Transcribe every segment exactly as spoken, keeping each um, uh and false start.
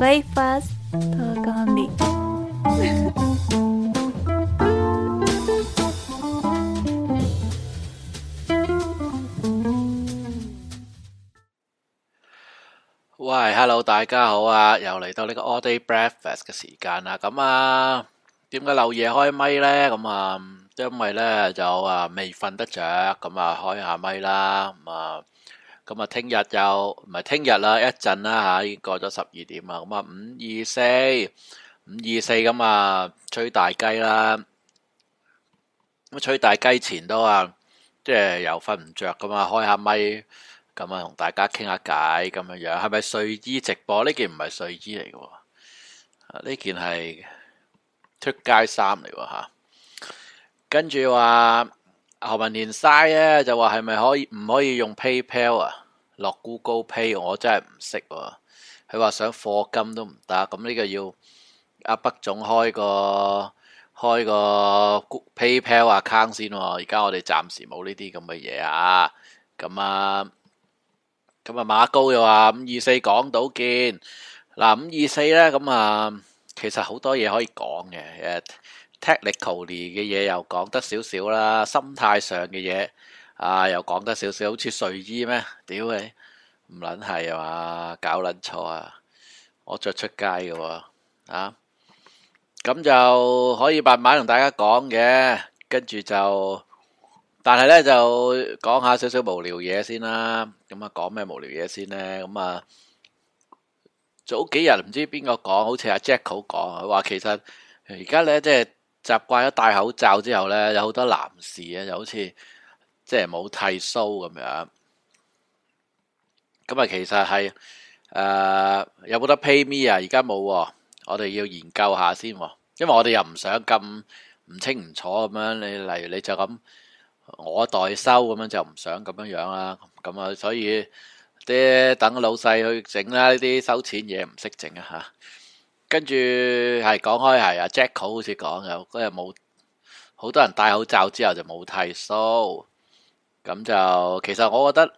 bypass と管理。 喂，hello，大家好啊，又嚟到呢個 all day breakfast 嘅時間啦。咁啊，點解漏夜開咪呢？咁啊，因為呢就啊未瞓得着，咁啊開下咪啦。咁啊，咁啊，聽日又唔係聽日啦，一陣啦吓，已經過咗十二點啦。咁啊，五二四，五二四咁啊，吹大雞啦。咁吹大雞前都啊，即係又瞓唔着噶嘛，開下咪。咁啊，同大家傾下偈咁樣樣，係咪睡衣直播？呢件唔係睡衣嚟嘅喎，呢件係出街衫嚟喎吓。跟住話何文連嘥咧，就話係咪可以唔可以用 PayPal 啊？落 Google Pay，我真係唔識喎。佢話想課金都唔得，咁呢個要阿北總開個開個 PayPal account 先喎。而家我哋暫時冇呢啲咁嘅嘢啊。咁啊。咁啊，馬高又話五二四港島見嗱，五二四咧，咁啊，其實好多嘢可以講嘅，誒，technically 嘅嘢又講得少少啦，心態上嘅嘢啊又講得少少，好似睡衣咩？屌你，唔撚係啊嘛，搞撚錯啊！我着出街嘅喎，啊，咁就可以慢慢同大家講嘅，跟住就。但係咧就講下少少無聊嘢先啦，咁啊講咩無聊嘢先呢？咁啊早幾日唔知邊個講，好似阿 Jack 好講，佢話其實而家咧即係習慣咗戴口罩之後咧，有好多男士啊，就好似即係冇剃鬚咁樣。咁啊其實係誒、呃、有冇得 pay me 啊？而家冇，我哋要研究下先，因為我哋又唔想咁唔清唔楚咁樣。你例如你就咁。我代收咁樣就唔想咁樣樣啦，咁啊所以啲等老細去整啦，呢啲收錢嘢唔識整啊吓。跟住係講開係阿 Jack 好似講有嗰日冇好多人戴口罩之後就冇剃鬚，咁就其實我覺得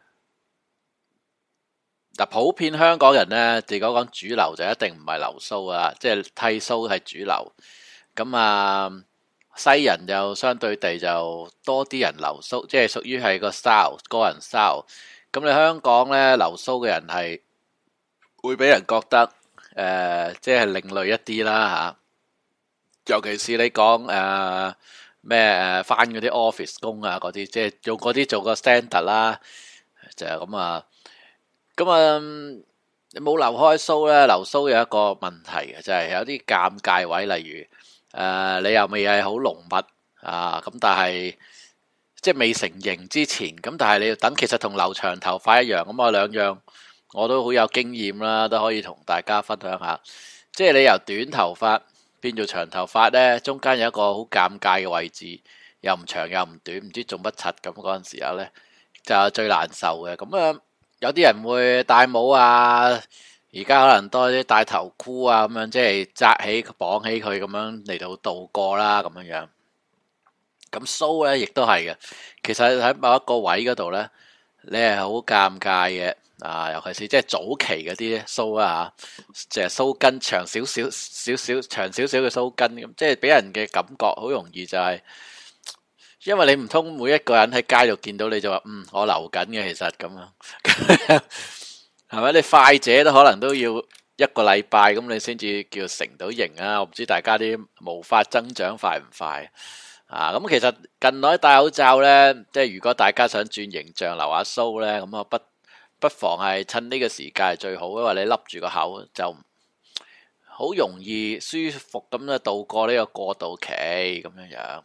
嗱普遍香港人呢，如果講主流就一定唔係留鬚啊，即係剃鬚係主流，咁啊。西人就相對地就多啲人留鬚，即係屬於係個 style 個人 style。咁你香港咧留鬚嘅人係會俾人覺得誒、呃，即係另類一啲啦嚇。尤其是你講誒咩誒返嗰啲 office 工啊嗰啲，即係用嗰啲做個 standard 啦，就係咁啊。咁啊，你冇留開鬚咧，留鬚有一個問題嘅，就係、是、有啲尷尬位，例如。誒、呃，你又未係好濃密啊，咁但係即係未成型之前，咁但係你要等，其實同留長頭髮一樣，咁啊兩樣我都好有經驗啦，都可以同大家分享下。即係你由短頭髮變做長頭髮呢，中間有一個好尷尬嘅位置，又唔長又唔短，唔知做乜柒咁嗰陣時候呢，就最難受嘅。咁啊，有啲人會戴帽啊。而家可能多啲戴頭箍啊，咁樣即係紮起綁起佢咁樣嚟到度過啦，咁樣樣。咁鬚咧，亦都係嘅。其實喺某一個位嗰度咧，你係好尷尬嘅啊，尤其是即係早期嗰啲鬚啊，即係鬚根長少少少少長少少嘅鬚根咁，即係俾人嘅感覺好容易就係、是，因為你唔通每一個人喺街度見到你就話嗯我留緊嘅，其實咁啊。係咪？你快者都可能都要一個禮拜咁，你先至叫成到型啊！我唔知大家啲毛髮增長快唔快啊？咁其實近來戴口罩呢，即係如果大家想轉形象留下鬚呢，咁啊不不妨係趁呢個時間係最好，因為你笠住個口就好容易舒服咁咧度過呢個過渡期咁樣樣。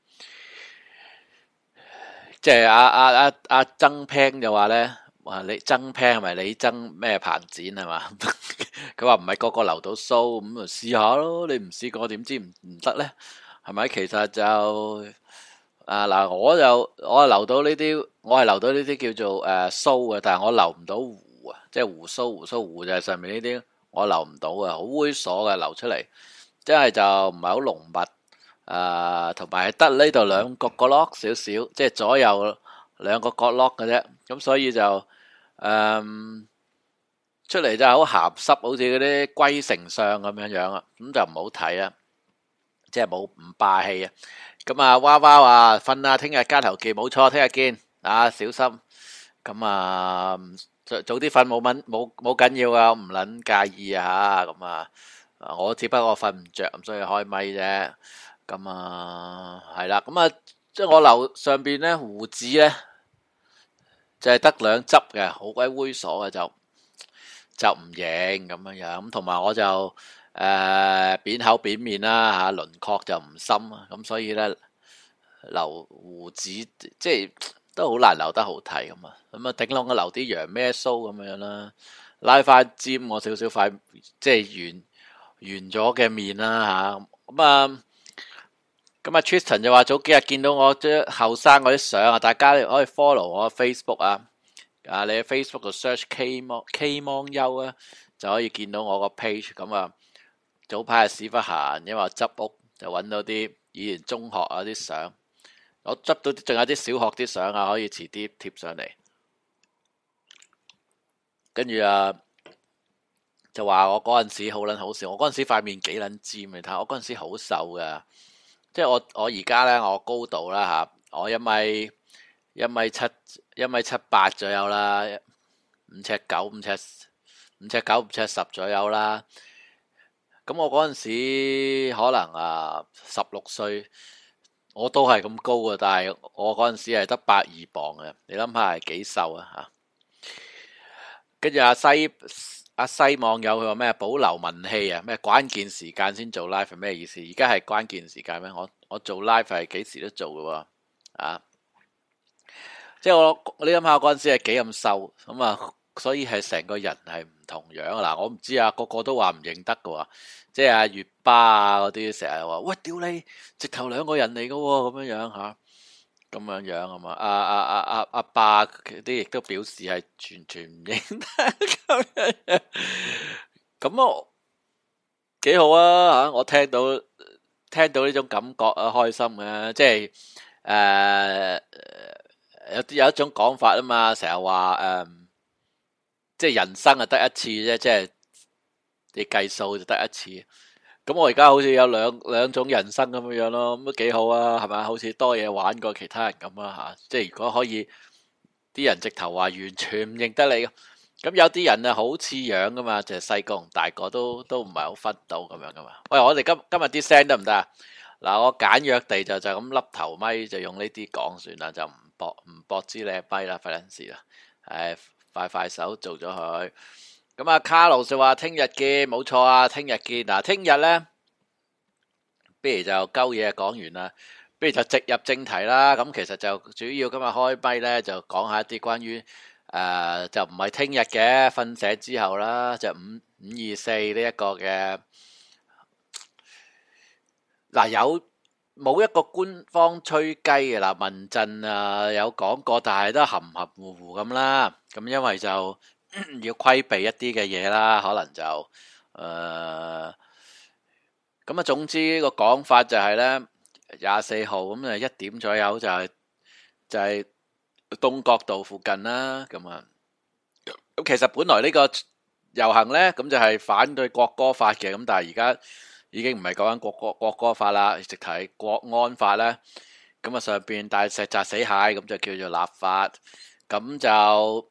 即係阿阿阿阿曾平就話呢。哇！你曾 plan 係咪你曾咩彭展係嘛？佢話唔係個個留到鬚，咁啊試下咯。你唔試過點知唔唔得呢？係咪？其實就啊嗱，我就我係留到呢啲，我係留到呢啲叫做誒鬚嘅，但係我留唔到胡啊，即係胡鬚胡鬚胡就係上面呢啲，我留唔到啊，好猥瑣嘅流出嚟，即係就唔係好濃密啊，同埋係得呢度兩個角落少少，即係左右兩個角落嘅啫，咁所以就。誒、嗯， 出嚟就好鹹濕，好似嗰啲龜丞相咁樣樣啊，咁就唔好睇啊，即係冇唔霸氣啊。咁啊，娃娃話瞓啦，聽日加頭見，冇錯，聽日見啊，小心。咁啊，早早啲瞓冇問冇冇緊要啊，我唔捻介意啊吓。咁啊，我只不過瞓唔着，咁所以開咪啫。咁啊，係啦，咁啊，即係我樓上邊咧胡子咧就係得兩執嘅，好鬼猥瑣嘅就就唔型咁樣樣。咁同埋我就誒扁口扁面啦吓，輪廓就唔深啊，咁所以咧留胡子即係都好難留得好睇咁啊。咁啊，頂籠我留啲羊咩鬚咁樣啦，拉翻尖我少少塊即係圓圓咗嘅面啦吓。咁啊。咁啊 Tristan 就話早幾日見到我啲後生嗰啲相啊，大家可以 follow 我 Facebook 啊，啊你喺 Facebook 度 search K Mon K Mon 優啊，就可以見到我個 page。咁啊，早排係屎忽閒，因為我執屋就揾到啲以前中學啊啲相，我執到仲有啲小學啲相啊，可以遲啲貼上嚟。跟住啊，就話我嗰陣時好撚好笑，我嗰陣時塊面幾撚尖，你睇我嗰陣時好瘦噶。即係我我而家咧，我高度啦吓，我一米一米七一米七八左右啦，五尺九五尺五尺九五尺十左右啦。咁我嗰陣時可能啊十六歲，我都係咁高嘅，但係我嗰陣時係得百二磅嘅，你諗下係幾瘦啊吓？跟住阿西。阿西網友佢話咩保留文氣啊？咩關鍵時間先做 live 係咩意思？而家係關鍵時間咩？我我做 live 係幾時都做嘅喎，啊！即係我你諗下嗰陣時係幾咁瘦咁啊，所以係成個人係唔同樣嗱。我唔知啊，個個都話唔認得嘅喎，即係阿月巴啊嗰啲成日話喂，屌你直頭兩個人嚟嘅喎，咁樣樣吓。咁樣樣啊嘛，阿阿阿阿阿爸啲亦都表示係完全唔認得咁樣樣，咁啊幾好啊吓！我聽到聽到呢種感覺啊，開心嘅，即係誒有啲有一種講法啊嘛，成日話誒，即係人生啊得一次啫，即係你計數就得一次。咁我而家好似有兩兩種人生咁樣樣咯，咁都幾好啊，係咪？好似多嘢玩過其他人咁啊吓，即係如果可以，啲人直頭話完全唔認得你，咁有啲人啊好似樣噶嘛，就係細個同大個都都唔係好分到咁樣噶嘛。喂，我哋今今日啲聲得唔得啊？嗱，我簡約地就就咁笠頭咪，就用呢啲講算啦，就唔駁唔駁支你咪啦，費撚事啦，誒，快快手做咗佢。咁啊，卡路就話聽日見，冇錯啊，聽日見。嗱，聽日咧，不如就鳩嘢講完啦，不如就直入正題啦。咁其實就主要今日開咪咧，就講下一啲關於誒、呃，就唔係聽日嘅，瞓醒之後啦，就五五二四呢一個嘅。嗱，有冇一個官方吹雞嘅嗱？民陣啊有講過，但係都含含糊糊咁啦。咁因為就要規避一啲嘅嘢啦，可能就誒咁啊。總之個講法就係咧，廿四號咁啊一點左右就係就係東角道附近啦。咁啊，咁其實本來呢個遊行咧，咁就係反對國歌法嘅。咁但係而家已經唔係講緊國歌國歌法啦，直頭係國安法咧。咁啊上邊大石砸死蟹，咁就叫做立法。咁就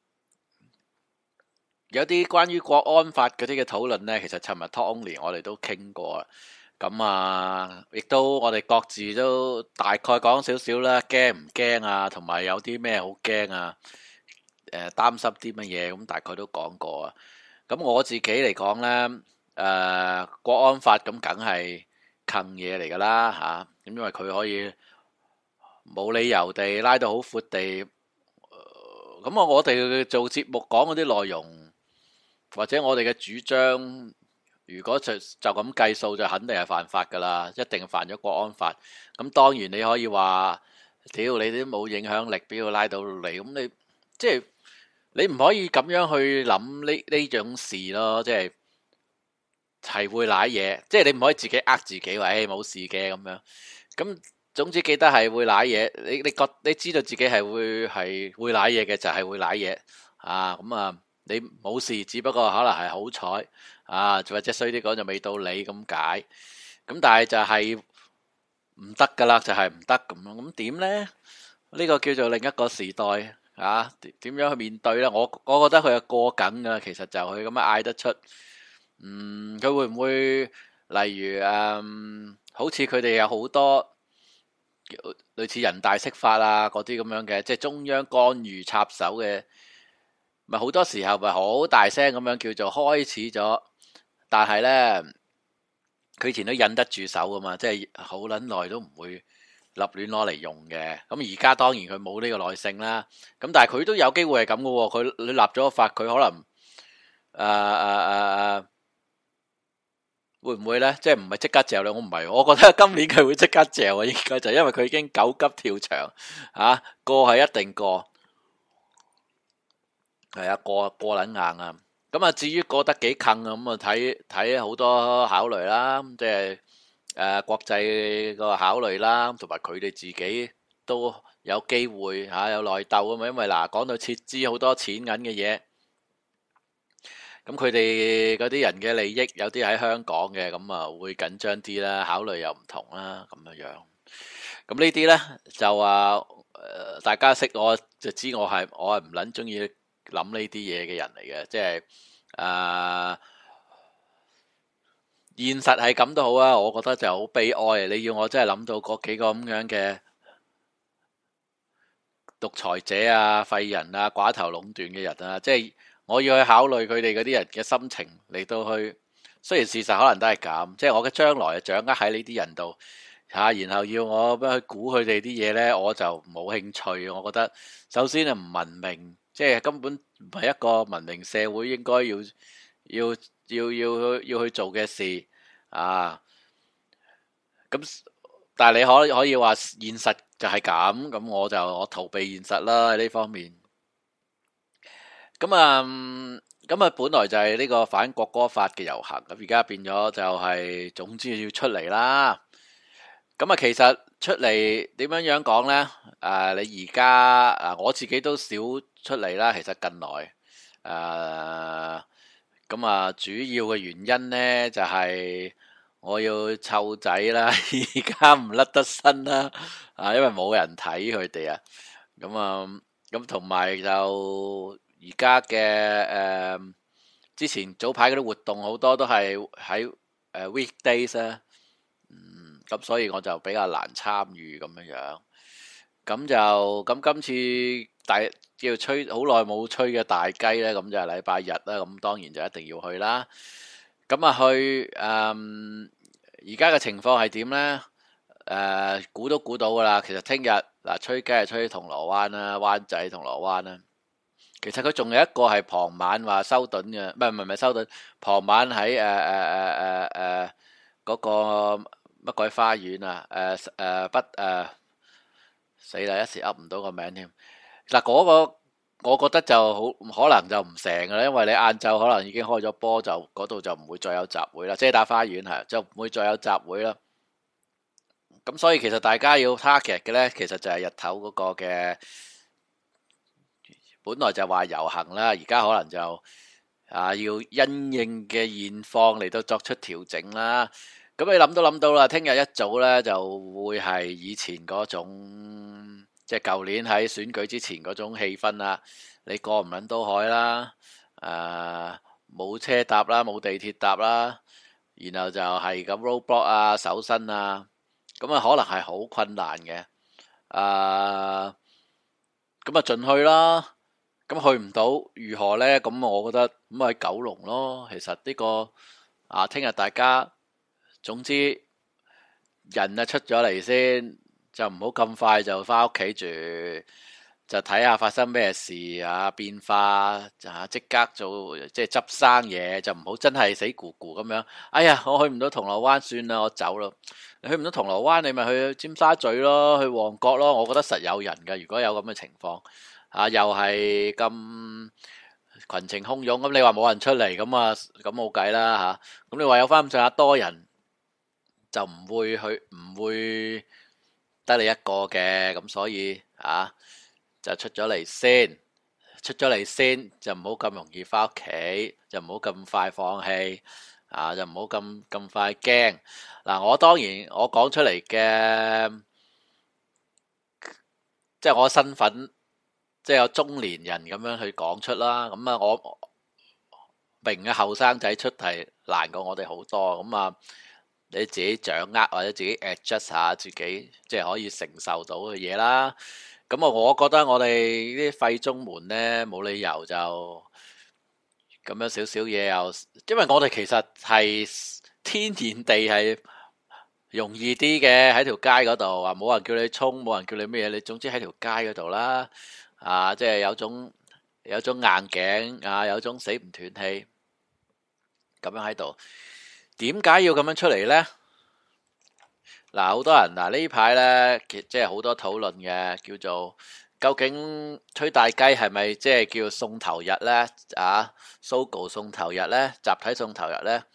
有啲關於國安法嗰啲嘅討論咧，其實尋日 Talk Only 我哋都傾過啦。咁啊，亦都我哋各自都大概講少少啦，驚唔驚啊？同埋有啲咩好驚啊？誒，擔心啲乜嘢？咁大概都講過啊。咁我自己嚟講咧，誒，國安法咁梗係近嘢嚟噶啦吓。咁因為佢可以冇理由地拉到好闊地。咁啊，我哋做節目講嗰啲內容，或者我哋嘅主張，如果就就咁計數，就肯定係犯法噶啦，一定犯咗國安法。咁當然你可以話，屌你都冇影響力，俾佢拉到嚟，咁你即係你唔可以咁樣去諗呢呢種事咯，即係係會瀨嘢，即係你唔可以自己呃自己話誒冇事嘅咁樣。咁總之記得係會瀨嘢，你你覺你知道自己係會係會瀨嘢嘅，就係會瀨嘢啊。咁啊， 你冇事，只不過可能係好彩啊，或者衰啲講就未到你咁解。咁但係就係唔得噶啦，就係唔得咁樣。咁點呢？呢個叫做另一個時代啊，點樣去面對呢？我我覺得佢係過緊噶，其實就佢咁樣嗌得出。嗯，佢會唔會例如誒、嗯，好似佢哋有好多類似人大釋法啊嗰啲咁樣嘅，即係中央干預插手嘅，咪好多時候咪好大聲咁樣叫做開始咗，但係呢，佢以前都忍得住手噶嘛，即係好撚耐都唔會立亂攞嚟用嘅。咁而家當然佢冇呢個耐性啦。咁但係佢都有機會係咁噶喎。佢你立咗個法，佢可能誒誒誒誒，會唔會呢？即係唔係即刻嚼咧？我唔係，我覺得今年佢會即刻嚼啊！應該就因為佢已經狗急跳牆啊，過係一定過，係啊，過過撚硬啊！咁啊，至於過得幾近啊，咁啊睇睇好多考慮啦，即係誒國際個考慮啦，同埋佢哋自己都有機會嚇有內鬥啊嘛。因為嗱，講到撤資好多錢銀嘅嘢，咁佢哋嗰啲人嘅利益有啲喺香港嘅，咁啊會緊張啲啦，考慮又唔同啦，咁樣樣。咁呢啲呢就話誒，大家識我就知我係我係唔撚中意諗呢啲嘢嘅人嚟嘅，即係誒現實係咁都好啊，我覺得就好悲哀。你要我真係諗到嗰幾個咁樣嘅獨裁者啊、廢人啊、寡頭壟斷嘅人啊，即係我要去考慮佢哋嗰啲人嘅心情嚟到去。雖然事實可能都係咁，即係我嘅將來掌握喺呢啲人度嚇，然後要我咩去估佢哋啲嘢呢，我就冇興趣。我覺得首先係唔文明，即係根本唔係一個文明社會應該要要要要要去做嘅事啊。咁但係你可可以話現實就係咁，咁我就我逃避現實啦喺呢方面。咁啊，咁啊，本來就係呢個反國歌法嘅遊行，咁而家變咗就係總之要出嚟啦。咁啊，其實出嚟點樣樣講呢？誒，你而家誒，我自己都少出嚟啦。其實近來誒，咁啊，主要嘅原因呢就係我要湊仔啦，而家唔甩得身啦，啊，因為冇人睇佢哋啊。咁啊，咁同埋就而家嘅誒，之前早排嗰啲活動好多都係喺誒 weekdays 啊。嗯，咁所以我就比較難參與咁樣樣，咁就咁今次大叫吹好耐冇吹嘅大雞呢，咁就係禮拜日啦，咁當然就一定要去啦。咁啊去，誒而家嘅情況係點呢？誒估都估到噶啦，其實聽日嗱吹雞係吹銅鑼灣啦，灣仔銅鑼灣啦。其實佢仲有一個係傍晚話修頓嘅，唔係唔係唔係修頓，傍晚喺誒誒誒誒誒嗰個。乜鬼花園啊？誒誒不誒死啦！一時噏唔到個名添。嗱，嗰個我覺得就好可能就唔成㗎啦，因為你晏晝可能已經開咗波，就嗰度就唔會再有集會啦。遮打花園係就唔會再有集會啦。咁所以其實大家要 target 嘅呢，其實就係日頭嗰個嘅，本來就話遊行啦，而家可能就啊要因應嘅現況嚟到作出調整啦。咁你諗都諗到啦，聽日一早呢就會係以前嗰種，即係舊年喺選舉之前嗰種氣氛啦。你過唔撚到海啦，誒冇車搭啦，冇地鐵搭啦，然後就係咁 roadblock 啊、搜身啊，咁啊可能係好困難嘅。誒，咁啊盡去啦。咁去唔到如何呢？咁我覺得咁喺九龍咯。其實呢個啊，聽日大家。總之人啊出咗嚟先，就唔好咁快就翻屋企住，就睇下發生咩事啊，變化啊，即刻做即係執生嘢，就唔好真係死咕咕咁樣。哎呀，我去唔到銅鑼灣，算啦，我走咯。你去唔到銅鑼灣，你咪去尖沙咀咯，去旺角咯。我覺得實有人㗎，如果有咁嘅情況啊，又係咁群情洶湧，咁你話冇人出嚟，咁啊咁冇計啦吓。咁你話有翻咁上下多人。就唔會去，唔會得你一個嘅，咁所以啊就出咗嚟先， 出咗嚟先，就唔好咁容易翻屋企，就唔好咁快放棄啊，就唔好咁咁快驚。嗱，我當然我講出嚟嘅，即係我身份，即係有中年人咁樣去講出啦。咁啊，我明嘅後生仔出題難過我哋好多，咁啊，你自己掌握或者自己 adjust 下自己，即係可以承受到嘅嘢啦。咁啊，我覺得我哋啲廢中門呢，冇理由就咁樣少少嘢又，因為我哋其實係天然地係容易啲嘅，喺條街嗰度啊，冇人叫你衝，冇人叫你咩嘢，你總之喺條街嗰度啦，啊，即係有種有種硬頸啊，有種死唔斷氣咁樣喺度。點解要咁樣出嚟呢？嗱，好多人嗱呢排呢，其即係好多討論嘅，叫做究竟吹大雞係咪即係叫送頭日呢？啊，Sogo 送頭日呢？集體送頭日呢？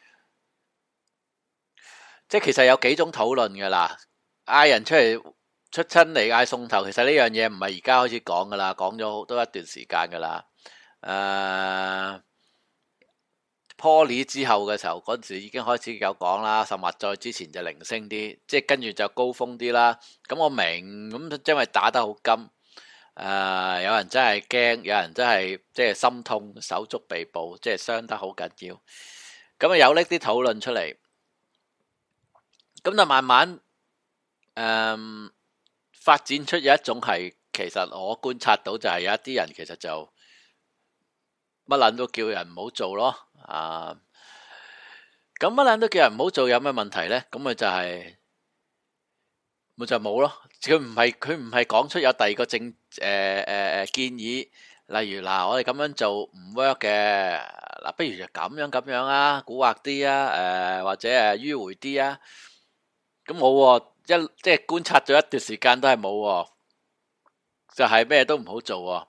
即係其實有幾種討論嘅啦，嗌人出嚟出親嚟嗌送頭，其實呢樣嘢唔係而家開始講噶啦，講咗好多一段時間噶啦。誒，Poly 之後嘅時候，嗰陣時已經開始有講啦，甚至再之前就零星啲，即係跟住就高峰啲啦。咁我明，咁因為打得好金，誒、呃，有人真係驚，有人真係即係心痛，手足被捕，即係傷得好緊要。咁啊有呢啲討論出嚟。咁就慢慢誒、嗯、發展出有一種係，其實我觀察到就係有一啲人其實就乜撚都叫人唔好做咯，啊，咁乜撚都叫人唔好做有咩問題呢？咁咪就係、是、咪就冇咯？佢唔係佢唔係講出有第二個政誒誒誒建議，例如嗱，我哋咁樣做唔 work 嘅，嗱，不如就咁樣咁樣啊，蠱惑啲啊，誒或者誒迂迴啲啊。咁冇一即係觀察咗一段時間都係冇，就係咩都唔好做。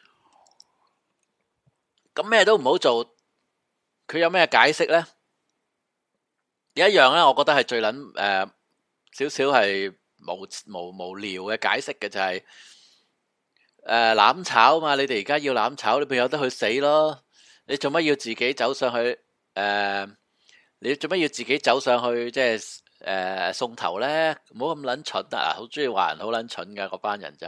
咁咩都唔好做，佢有咩解釋呢？有一樣咧，我覺得係最撚誒少少係無無無聊嘅解釋嘅就係誒攬炒嘛。你哋而家要攬炒，你咪有得去死咯。你做乜要自己走上去？誒，你做乜要自己走上去？即係。誒、呃，送頭咧，唔好咁撚蠢啊！好中意話人好撚蠢噶，嗰班人就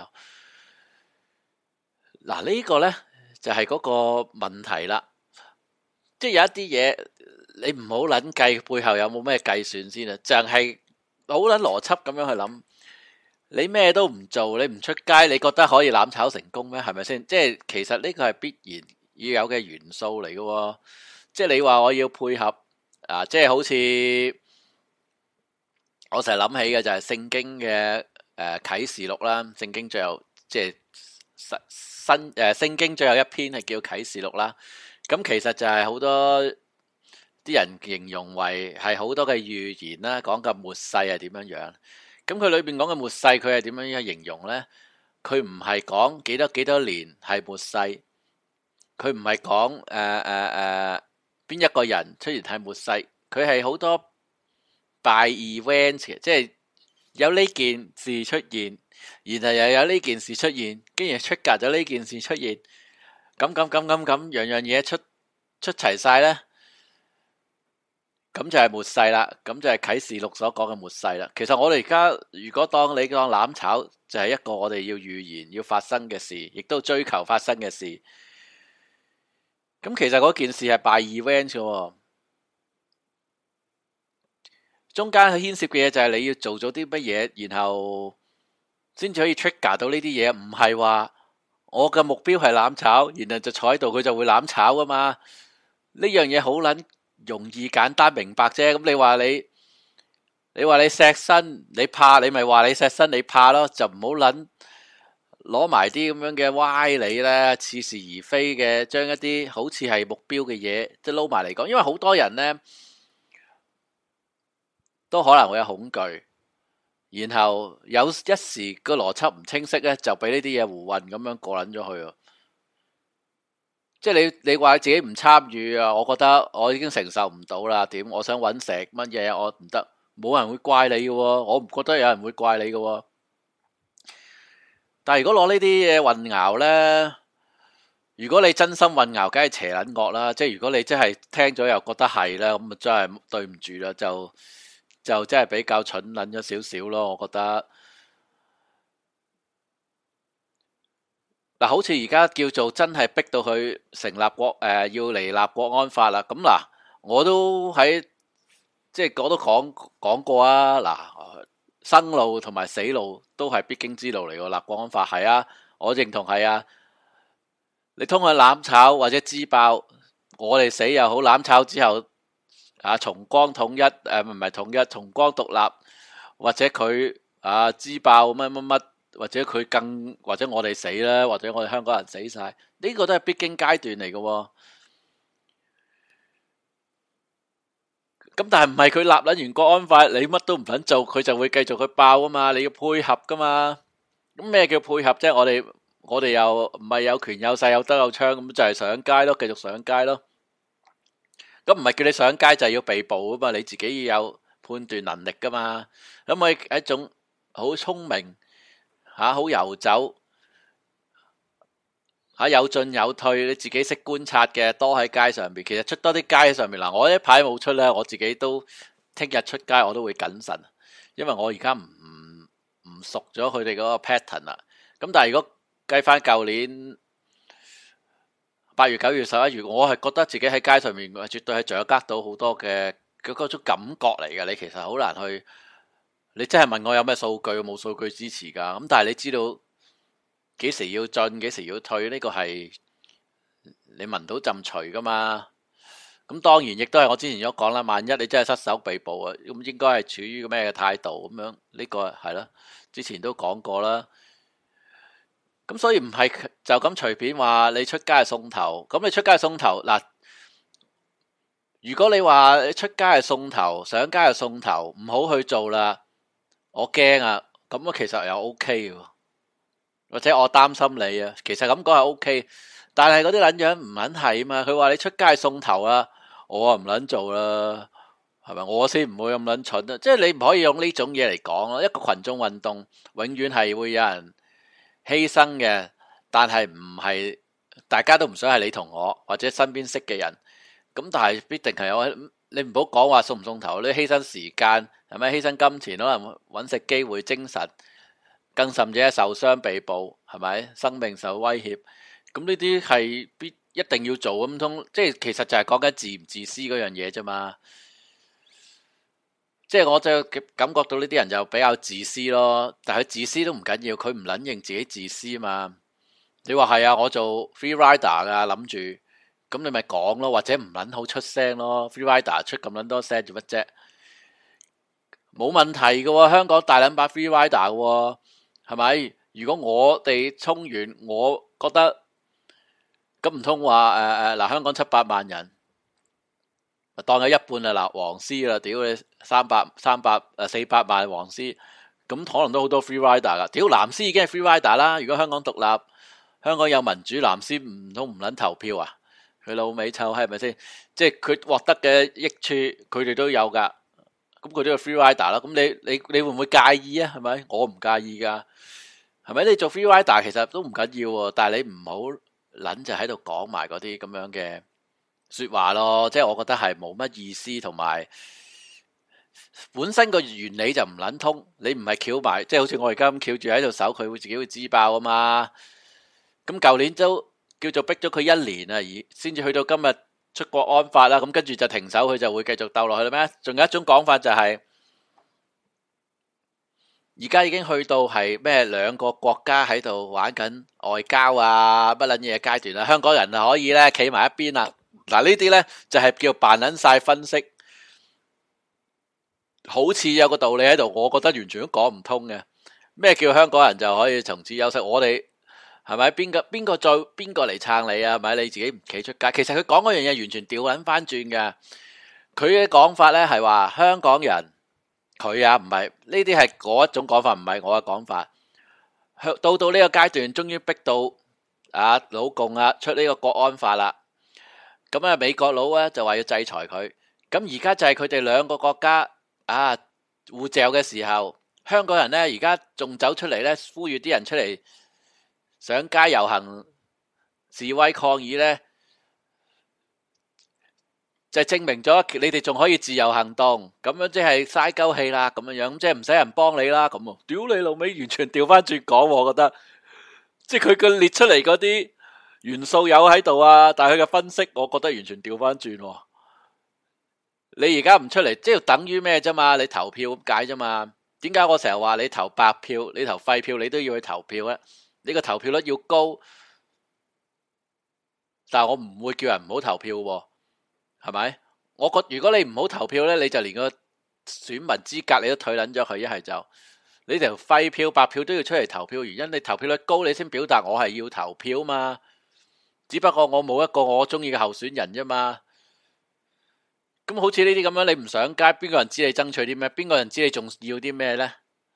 嗱、這個、呢個咧就係、是、嗰個問題啦。即係有一啲嘢，你唔好撚計背後有冇咩計算先啊，淨係好撚邏輯咁樣去諗。你咩都唔做，你唔出街，你覺得可以攬炒成功咩？係咪先？即係其實呢個係必然要有嘅元素嚟嘅。即係你話我要配合啊，即係好似。我成日諗起嘅就係聖經嘅誒啟示錄啦，聖經最後即係新新誒聖經最後一篇係叫啟示錄啦。咁其實就係好多啲人形容為係好多嘅預言啦，講嘅末世係點樣樣。咁佢裏邊講嘅末世，佢係點樣樣形容呢？佢唔係講幾多幾多年係末世，佢唔係講誒誒誒邊一個人出現係末世，佢係好多。by event 嘅，即係有呢件事出現，然後又有呢件事出現，跟住出格咗呢件事出現，咁咁咁咁咁樣樣嘢出出齊晒呢，咁就係末世啦，咁就係啟示錄所講嘅末世啦。其實我哋而家如果當你當攬炒，就係一個我哋要預言要發生嘅事，亦都追求發生嘅事。咁其實嗰件事係 by event 嘅。中間佢牽涉嘅嘢就係你要做咗啲乜嘢，然後先至可以 trigger 到呢啲嘢，唔係話我嘅目標係攬炒，然後就坐喺度佢就會攬炒噶嘛。呢樣嘢好撚容易簡單明白啫。咁你話你，你話你錫身，你怕你咪話你錫身，你怕咯，就唔好撚攞埋啲咁樣嘅歪理咧，似是而非嘅，將一啲好似係目標嘅嘢即係撈埋嚟講，因為好多人咧。都可能會有恐懼，然後有一時個邏輯唔清晰咧，就俾呢啲嘢胡混咁樣過捻咗去。即係你你話自己唔參與啊，我覺得我已經承受唔到啦。點？我想揾食乜嘢，我唔得，冇人會怪你嘅，我唔覺得有人會怪你嘅。但係如果攞呢啲嘢混淆咧， 如果你真心混淆，梗係邪撚惡啦。即係如果你真係聽咗又覺得係咧，咁啊真係對唔住啦，就就真係比較蠢撚咗少少咯。我覺得嗱，好似而家叫做真係逼到佢成立國誒、呃，要嚟立國安法啦。咁嗱，我都喺即係我都講講過啊。嗱，生路同埋死路都係必經之路嚟㗎。立國安法係啊，我認同係啊。你通去攬炒或者支爆，我哋死又好，攬炒之後啊，重光統一誒，唔係統一，重光獨立，或者佢啊支爆乜乜乜，或者佢更或者我哋死啦，或者我哋香港人死晒，呢個都係必經階段嚟嘅。咁但係唔係佢立撚完國安法，你乜都唔肯做，佢就會繼續去爆啊嘛，你要配合噶嘛。咁咩叫配合啫？我哋我哋又唔係有權有勢有得有槍，咁就係上街咯，繼續上街咯。咁唔係叫你上街就係要被捕啊嘛，你自己要有判斷能力噶嘛。咁佢一種好聰明吓，好游走吓，有進有退，你自己識觀察嘅，多喺街上邊。其實出多啲街喺上面嗱，我一排冇出咧，我自己都聽日出街我都會謹慎，因為我而家唔唔熟咗佢哋嗰個 pattern 啦。咁但係如果計翻舊年八月、九月、十一月，我係覺得自己喺街上面絕對係掌握到好多嘅嗰嗰種感覺嚟嘅。你其實好難去，你真係問我有咩數據，冇數據支持噶。咁但係你知道幾時要進，幾時要退，呢個係你聞到陣除噶嘛。咁當然亦都係我之前都講啦，萬一你真係失手被捕啊，咁應該係處於個咩嘅態度咁樣？呢個係咯，之前都講過啦。咁所以唔係就咁隨便話你出街係送頭，咁你出街係送頭嗱。如果你話你出街係送頭，上街係送頭，唔好去做啦，我驚啊。咁啊，其實又 OK 嘅，或者我擔心你啊。其實咁講係 OK，但係嗰啲撚樣唔撚係啊嘛。佢話你出街係送頭啊，我啊唔撚做啦，係咪？我先唔會咁撚蠢啊。即係你唔可以用呢種嘢嚟講咯。一個群眾運動永遠係會有人犧牲嘅，但係唔係大家都唔想係你同我或者身邊識嘅人，咁但係必定係有。你唔好講話送唔送頭，你犧牲時間係咪？犧牲金錢，可能揾食機會、精神，更甚者受傷被捕，係咪？生命受威脅，咁呢啲係必一定要做。咁通即係其實就係講緊自唔自私嗰樣嘢啫嘛。即係我就感覺到呢啲人就比較自私咯，但係佢自私都唔緊要，佢唔撚認自己自私啊嘛。你話係啊，我做 free rider 噶，諗住咁你咪講咯，或者唔撚好出聲咯。free rider 出咁撚多聲做乜啫？冇問題嘅喎，香港大撚把 free rider 嘅喎，係咪？如果我哋衝完，我覺得咁唔通話誒誒嗱，香港七百萬人。當有一半啊嗱，黃絲啦，屌你三百三百誒四百萬黃絲，咁可能都好多 free rider 噶。屌藍絲已經係 free rider 啦。如果香港獨立，香港有民主，藍絲唔通唔撚投票啊？佢老尾臭係咪先？即係佢獲得嘅益處，佢哋都有噶。咁佢都係 free rider 啦。咁你你你會唔會介意啊？係咪？我唔介意噶。係咪？你做 free rider 其實都唔緊要喎，但係你唔好撚就喺度講埋嗰啲咁樣嘅說話咯。即係我覺得係冇乜意思，同埋本身個原理就唔撚通。你唔係翹埋，即係好似我而家咁翹住喺度手，佢會自己會自爆啊嘛。咁舊年都叫做逼咗佢一年啊，而先至去到今日出國安法啦。咁跟住就停手，佢就會繼續鬥落去啦咩？仲有一種講法就係而家已經去到係咩兩個國家喺度玩緊外交啊乜撚嘢階段啦。香港人就可以咧企埋一邊啦。嗱，呢啲咧就係叫扮撚晒分析，好似有個道理喺度，我覺得完全都講唔通嘅。咩叫香港人就可以從此休息？我哋係咪邊個邊個再邊個嚟撐你啊？係咪你自己唔企出街？其實佢講嗰樣嘢完全調撚翻轉嘅。佢嘅講法咧係話香港人，佢啊唔係呢啲係嗰一種講法，唔係我嘅講法。到到呢個階段，終於逼到啊老共啊出呢個國安法啦。咁啊美國佬咧就話要制裁佢。咁而家就係佢哋兩個國家啊互嚼嘅時候，香港人咧而家仲走出嚟咧呼籲啲人出嚟上街遊行示威抗議呢，就證明咗你哋仲可以自由行動，咁樣即係嘥鳩氣啦，咁樣樣即係唔使人幫你啦，咁啊，屌你老味，完全調翻轉講，我覺得，即係佢個列出嚟嗰啲元素有喺度啊，但係佢嘅分析，我覺得完全調翻轉。你而家唔出嚟，即係等於咩啫嘛？你投票咁解啫嘛？點解我成日話你投白票，你投廢票，你都要去投票咧？你個投票率要高，但係我唔會叫人唔好投票喎。係咪？我覺如果你唔好投票呢，你就連個選民資格你都退撚咗佢，一係就你條廢票白票都要出嚟投票，原因你投票率高，你先表達我係要投票嘛。只不過我冇一個我中意嘅候選人啫嘛。咁好似呢啲咁樣，你唔上街，邊個人知你爭取啲咩？邊個人知你仲要啲咩呢？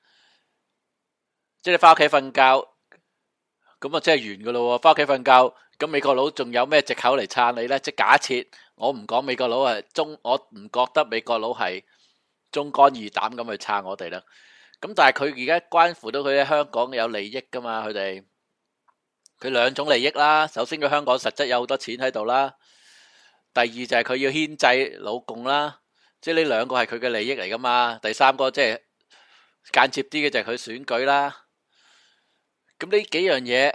即係你翻屋企瞓覺，咁啊真係完噶咯。翻屋企瞓覺，咁美國佬仲有咩藉口嚟撐你呢？即係假設。我唔講美國佬係中，我唔覺得美國佬係忠肝義膽咁去撐我哋啦。咁但係佢而家關乎到佢喺香港有利益噶嘛？佢哋佢兩種利益啦。首先佢香港實質有好多錢喺度啦。第二就係佢要牽制老共啦。即係呢兩個係佢嘅利益嚟噶嘛。第三個即係間接啲嘅就係佢選舉啦。咁呢幾樣嘢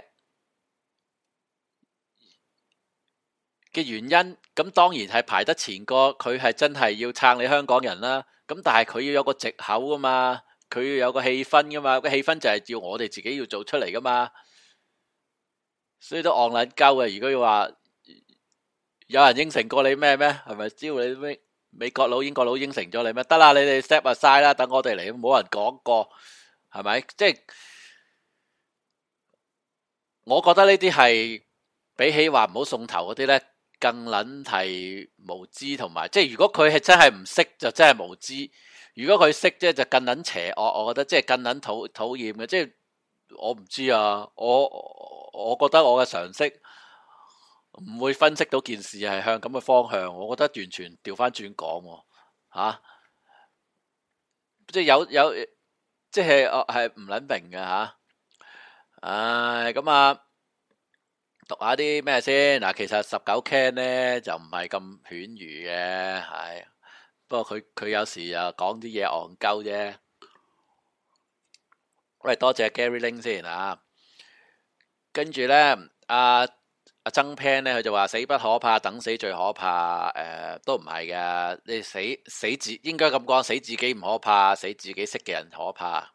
嘅原因，咁當然係排得前過佢係真係要撐你香港人啦。咁但係佢要有個藉口噶嘛，佢要有個氣氛噶嘛，個氣氛就係要我哋自己要做出嚟噶嘛。所以都戇撚鳩嘅。如果要話有人應承過你咩咩，係咪？只要你咩美國佬、英國佬應承咗你咩，得啦，你哋 step aside 啦，等我哋嚟，冇人講過，係咪？即係我覺得呢啲係比起話唔好送頭嗰啲呢，更撚係無知，同埋即係如果佢係真係唔識就真係無知，如果佢識啫就更撚邪惡，我覺得即係更撚討討厭嘅。即係我唔知啊，我我覺得我嘅常識唔會分析到件事係向咁嘅方向，我覺得完全調翻轉講吓，即係有有即係我係唔撚明嘅吓。唉，咁啊讀下啲咩先嗱，其實十九 Ken 咧就唔係咁犬儒嘅，係不過佢佢有時又講啲嘢戇鳩啫。喂，多謝 Gary Ling 先啊，跟住咧阿阿曾 Pan 咧佢就話死不可怕，等死最可怕。誒、呃，都唔係噶，你死死自應該咁講，死自己唔可怕，死自己識嘅人可怕。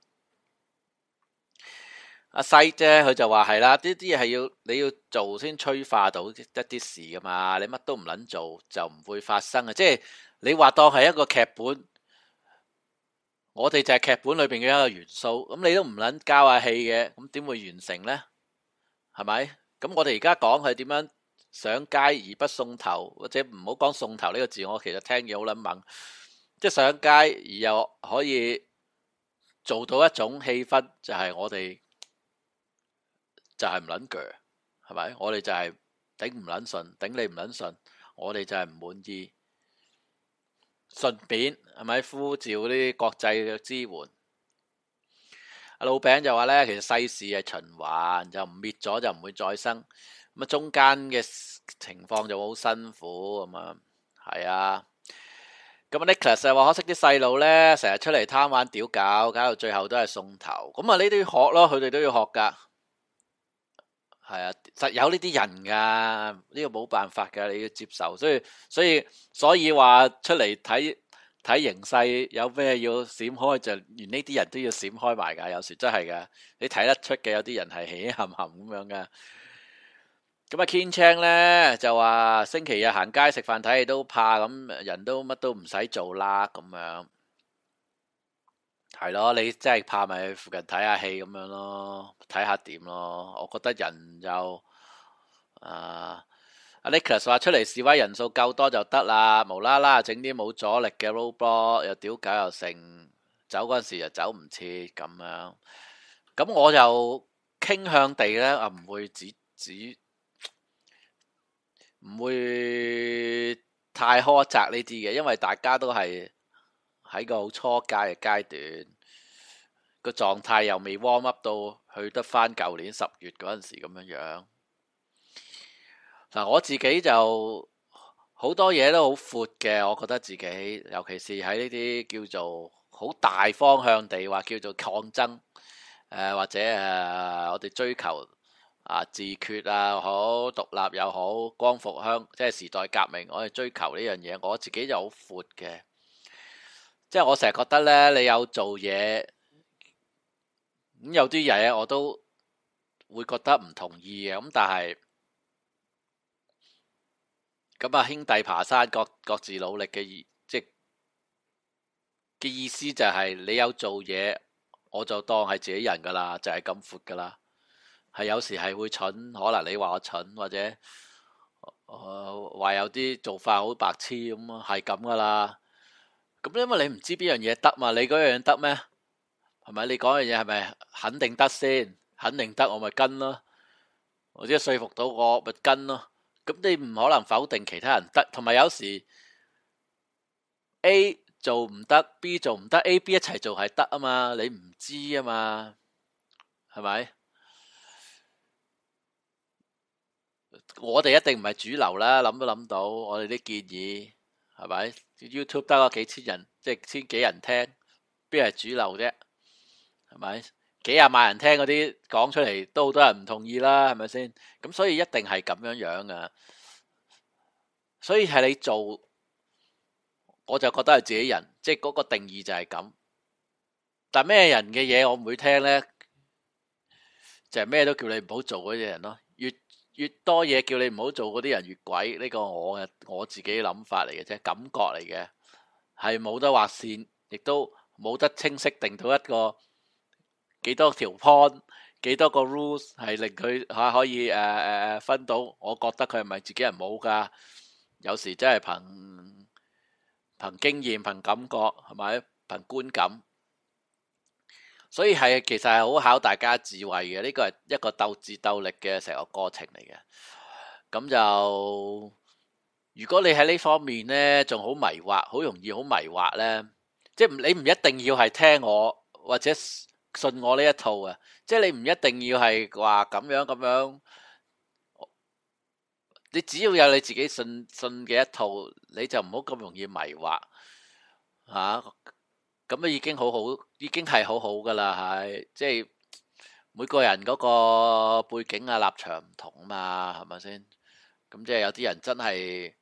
阿西啫，佢就話係啦，呢啲嘢係要你要做先催化到一啲事噶嘛，你乜都唔捻做就唔會發生嘅。即係你話當係一個劇本，我哋就係劇本裏邊嘅一個元素，咁你都唔捻交下戲嘅，咁點會完成呢？係咪？咁我哋而家講係點樣上街而不送頭，或者唔好講送頭呢個字，我其實聽嘢好捻猛，即係上街而又可以做到一種氣氛，就係我哋。就係唔捻鋸，係咪？我哋就係頂唔捻順，頂你唔捻順，我哋就係唔滿意。順便係咪呼召啲國際嘅支援？阿老餅就話呢，其實世事係循環，就唔滅咗就唔會再生。咁啊，中間嘅情況就好辛苦咁啊，係啊。咁啊，Nicholas 就話可惜啲細路呢，成日出嚟貪玩屌搞，搞到最後都係送頭。咁啊，呢啲要學咯，佢哋都要學噶。係啊，實有呢啲人噶，呢個冇辦法噶，你要接受。所以所以所以話出嚟睇睇形勢，有咩要閃開，就連呢啲人都要閃開埋噶。有時真係噶，你睇得出嘅，有啲人係喜含含咁樣噶。咁啊，Ken Chang 咧就話星期日行街食飯睇戲都怕，咁人都乜都唔使做啦，咁樣係咯。你真係怕咪去附近睇下戲咁樣咯，睇下點咯。我覺得人就啊，阿 Nicholas 話出嚟示威人數夠多就得啦，無啦啦整啲冇阻力嘅 roadblock 又屌搞又剩，走嗰陣時又走唔切咁樣。咁我就傾向地咧啊，唔會指指。唔會太苛責呢啲嘅，因為大家都係喺個好初階嘅階段，個狀態又未 warm up 到去得翻舊年十月嗰陣時咁樣樣。 嗱，我自己就好多嘢都好闊嘅，我覺得自己，尤其是喺呢啲叫做好大方向地話叫做抗爭，誒、呃、或者誒、呃、我哋追求啊自決啊又好，獨立又好，光復香即係時代革命，我哋追求呢樣嘢，我自己就好闊嘅，即係我成日覺得呢，你有做嘢咁有啲嘢我都會覺得唔同意嘅，咁但係。咁啊，兄弟爬山，各各自努力嘅意，即係嘅意思就係你有做嘢，我就當係自己人噶啦，就係咁闊噶啦。係有時係會蠢，可能你話我蠢，或者誒話、呃、有啲做法好白痴咁啊，係咁噶啦。咁因為你唔知邊樣嘢得嘛，你嗰樣得咩？係咪？你講嘅嘢係咪肯定得先？肯定得我咪跟咯，或者說服到我咪跟咯。咁你唔可能否定其他人得，同埋有時 A 做唔得 ，B 做唔得 ，A、B 一齊做係得啊嘛，你唔知啊嘛，係咪？我哋一定唔係主流啦，諗都諗到，我哋啲建議係咪 ？YouTube 得嗰幾千人，即係千幾人聽，邊係主流啫？係咪？幾廿萬人聽嗰啲講出嚟，都好多人唔同意啦，係咪先？咁所以一定係咁樣樣噶。所以係你做，我就覺得係自己人，即係嗰個定義就係咁。但咩人嘅嘢我唔會聽呢？就係咩都叫你唔好做嗰啲人咯。越越多嘢叫你唔好做嗰啲人越鬼，呢個我嘅我自己諗法嚟嘅啫，感覺嚟嘅，係冇得劃線，亦都冇得清晰定到一個幾多條 point，幾多個 rules 係令佢吓可以誒誒分到。我覺得佢係咪自己人冇噶？有時真係憑憑經驗、憑感覺，係咪？憑觀感，所以係其實係好考大家智慧嘅。呢個係一個鬥智鬥力嘅成個過程嚟嘅。咁就如果你喺呢方面呢，仲好迷惑，好容易好迷惑呢。即係你唔一定要係聽我或者信我呢一套啊。即係你唔一定要係話咁樣咁樣。你只要有你自己信信嘅一套，你就唔好咁容易迷惑吓，咁啊已經好好，已經係好好噶啦，係即係每個人嗰個背景啊立場唔同啊嘛，係咪先？咁即係有啲人真係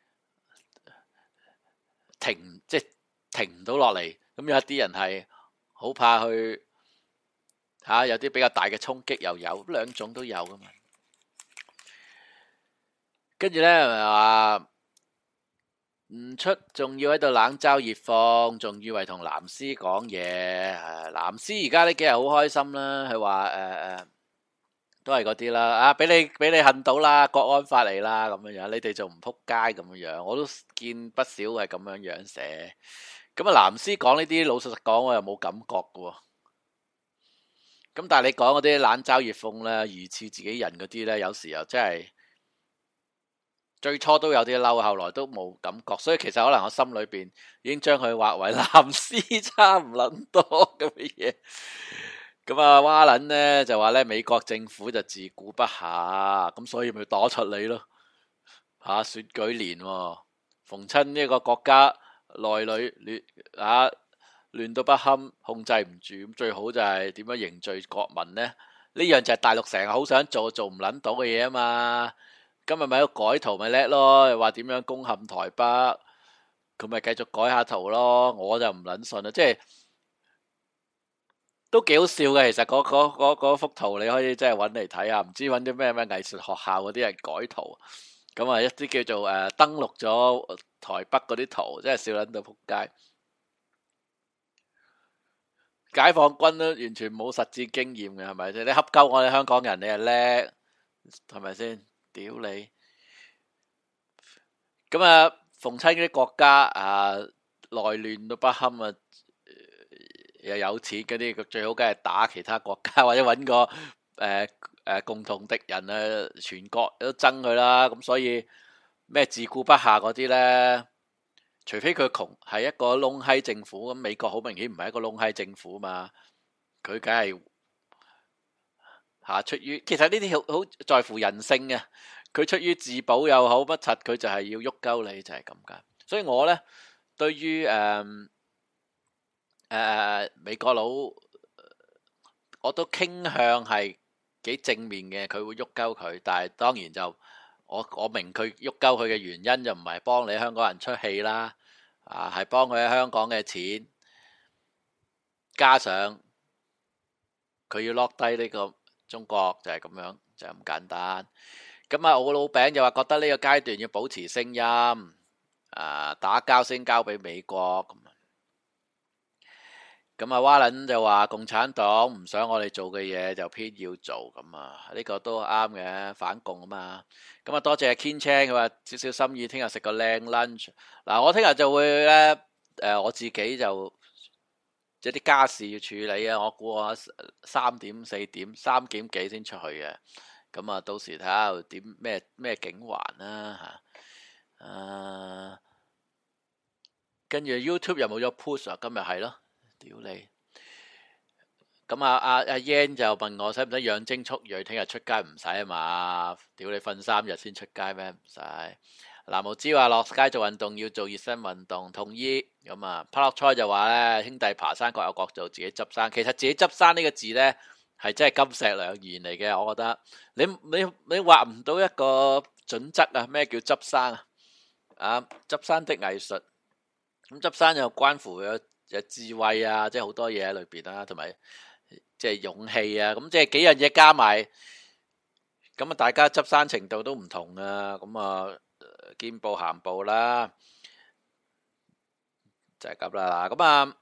停，即係停唔到落嚟，咁有一啲人係好怕去吓，有啲比較大嘅衝擊又有，兩種都有噶嘛。跟住咧話唔出，仲要喺度冷嘲熱諷，仲以為同藍絲講嘢。藍絲而家呢幾日好開心啦，佢話誒誒，都係嗰啲啦，啊俾你俾你恨到啦，國安法嚟啦咁樣樣，你哋就唔撲街咁樣樣，我都見不少係咁樣樣寫。咁啊藍絲講呢啲，老實實講我又冇感覺噶。咁但係你講嗰啲冷嘲熱諷咧，疑似自己人嗰啲咧，有時又真係。最初都有啲嬲，後來都冇感覺，所以其實可能我心裏邊已經將佢劃為藍絲差唔撚多咁嘅嘢。咁啊，蛙撚呢就話咧美國政府就自顧不暇，咁所以咪打出你咯嚇。選舉年喎，逢親呢個國家內裏亂嚇亂到不堪，控制唔住，咁最好就係點樣凝聚國民呢？呢樣就係大陸成日好想做做唔撚到嘅嘢啊嘛。今日咪喺度改圖咪叻咯，又話點樣攻陷台北，佢咪繼續改下圖咯。我就唔撚信啦，即係都幾好笑嘅。其實嗰嗰嗰嗰幅圖你可以真係揾嚟睇下，唔知揾啲咩咩藝術學校嗰啲人改圖，咁啊一啲叫做誒登錄咗台北嗰啲圖，真係笑撚到仆街。解放軍都完全冇實戰經驗嘅，係咪先？你恰鳩我哋香港人，你係叻，係咪先？屌你！咁啊，逢親嗰啲國家啊，內亂到不堪啊，又有錢嗰啲，最好梗係打其他國家，或者揾個誒誒共同敵人啊，全國都憎佢啦。咁所以咩自顧不暇嗰啲呢？除非佢窮，係一個窿閪政府。咁美國好明顯唔係一個窿閪政府嘛，佢梗係嚇出於其實呢啲好好在乎人性嘅。 佢出於自保又好乜柒，佢就係要喐鳩你，就係咁解。所以我呢，對於誒誒美國佬，我都傾向係幾正面嘅，佢會喐鳩佢，但係當然就我我明佢喐鳩佢嘅原因就唔係幫你香港人出氣啦，啊係幫佢喺香港嘅錢，加上佢要落低呢個中國就係咁樣，就係咁簡單。咁啊，我老餅就話覺得呢個階段要保持聲音，啊打交先交俾美國咁。咁啊，蛙撚就話共產黨唔想我哋做嘅嘢就偏要做，咁啊呢個都啱嘅，反共啊嘛。咁啊多謝 Ken Chan，佢話少少心意，聽日食個靚 lunch。嗱，我聽日就會咧，誒我自己就即係啲家事要處理啊。我估我三點四點三點幾先出去嘅。咁啊，到時睇下點咩咩景環啦嚇。啊，跟住 YouTube 又冇咗 push 啊，今日係咯。屌你！咁啊阿阿 Yan 就問我使唔使養精蓄銳，聽日出街唔使啊嘛？屌你瞓三日先出街咩？唔使。藍無知話落街做運動要做熱身運動，同意。咁啊 p a r k 就話咧，兄弟爬山各有各做，自己執生。其實自己執生呢個字咧係真係金石良言嚟嘅，我覺得。你你你畫唔到一個準則啊？咩叫執生啊？啊，執生的藝術。咁執生又關乎咗。有智慧啊，即係好多嘢喺裏邊啦，同埋即係勇氣啊，咁即係幾樣嘢加埋，咁啊大家執生程度都唔同啊，咁啊見步行步啦，就係咁啦。咁啊，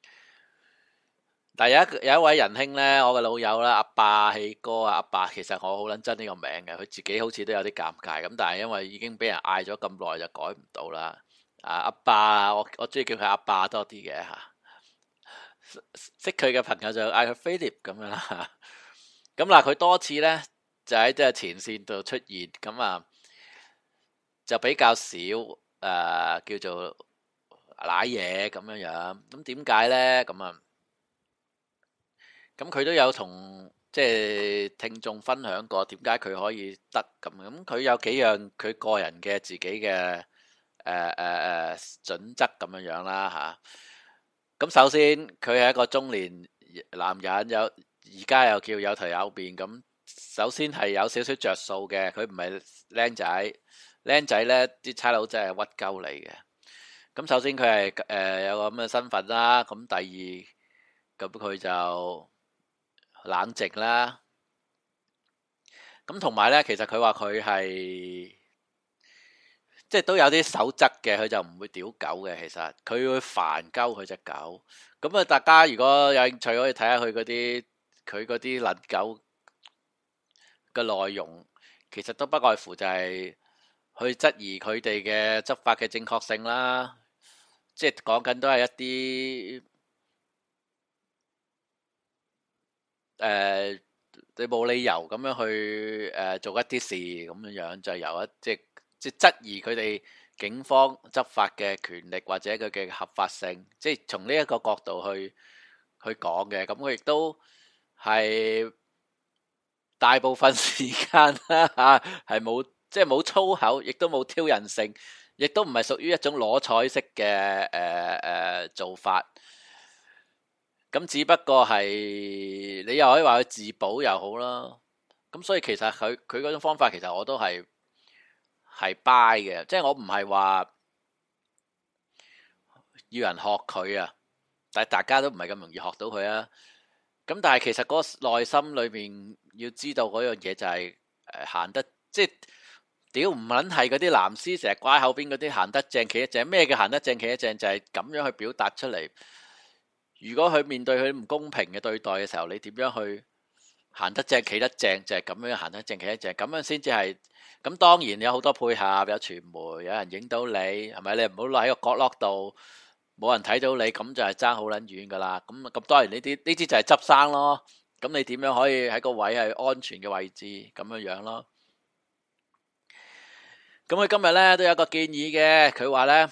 但係有一有一位仁兄咧，我嘅老友啦，阿霸氣哥啊，阿霸其實我好撚憎呢個名嘅，佢自己好似都有啲尷尬，咁但係因為已經俾人嗌咗咁耐，就改唔到啦。啊阿爸，我我中意叫佢阿爸多啲嘅吓，識佢嘅朋友就嗌佢 Philip 咁樣啦。咁嗱，佢多次咧就喺即係前線度出現，咁啊就比較少誒、呃、叫做瀨嘢咁樣樣。咁點解咧？咁啊，咁佢都有同即係聽眾分享過點解佢可以得咁。咁佢有幾樣佢個人嘅自己嘅。誒誒誒準則咁樣樣啦嚇，咁首先佢係一個中年男人，有而家又叫有頭有面，咁首先係有少少着數嘅，佢唔係僆仔，僆仔咧啲差佬真係屈鳩你嘅。咁首先佢係誒有個咁嘅身份啦，咁第二咁佢就冷靜啦，咁同埋咧其實佢話佢係。即係都有啲守則嘅，佢就唔會屌狗嘅。其實佢會煩鳩佢隻狗。咁啊，大家如果有興趣可以睇下佢嗰啲佢嗰啲撚狗嘅內容，其實都不外乎就係去質疑佢哋嘅執法嘅正確性啦。即係講緊都係一啲誒、呃，你冇理由咁樣去誒、呃、做一啲事咁樣樣，就由一即係。即係質疑佢哋警方執法嘅權力或者佢嘅合法性，即係從呢一個角度去去講嘅。咁佢亦都係大部分時間啦嚇，係冇即係冇粗口，亦都冇挑釁性，亦都唔係屬於一種攞彩式嘅誒誒做法。咁只不過係你又可以話佢自保又好啦。咁所以其實佢佢嗰種方法其實我都係。係 buy 嘅，即係我唔係話要人學佢啊，但係大家都唔係咁容易學到佢啊。咁但係其實嗰個內心裏面要知道嗰樣嘢就係誒行得即係屌唔撚係嗰啲藍絲成日掛喺後邊嗰啲行得正企得正，咩叫行得正企得正就係咁樣去表達出嚟。如果佢面對佢唔公平嘅對待嘅時候，你點樣去行得正企得正就係咁樣行得正企得正，咁樣先至係。咁當然有好多配合，有傳媒，有人影到你，係咪？你唔好落喺個角落度，冇人睇到你，咁就係爭好撚遠噶啦。咁咁當然呢啲呢啲就係執生咯。咁你點樣可以喺個位係安全嘅位置咁樣樣咯？咁佢今日咧都有個建議嘅，佢話咧，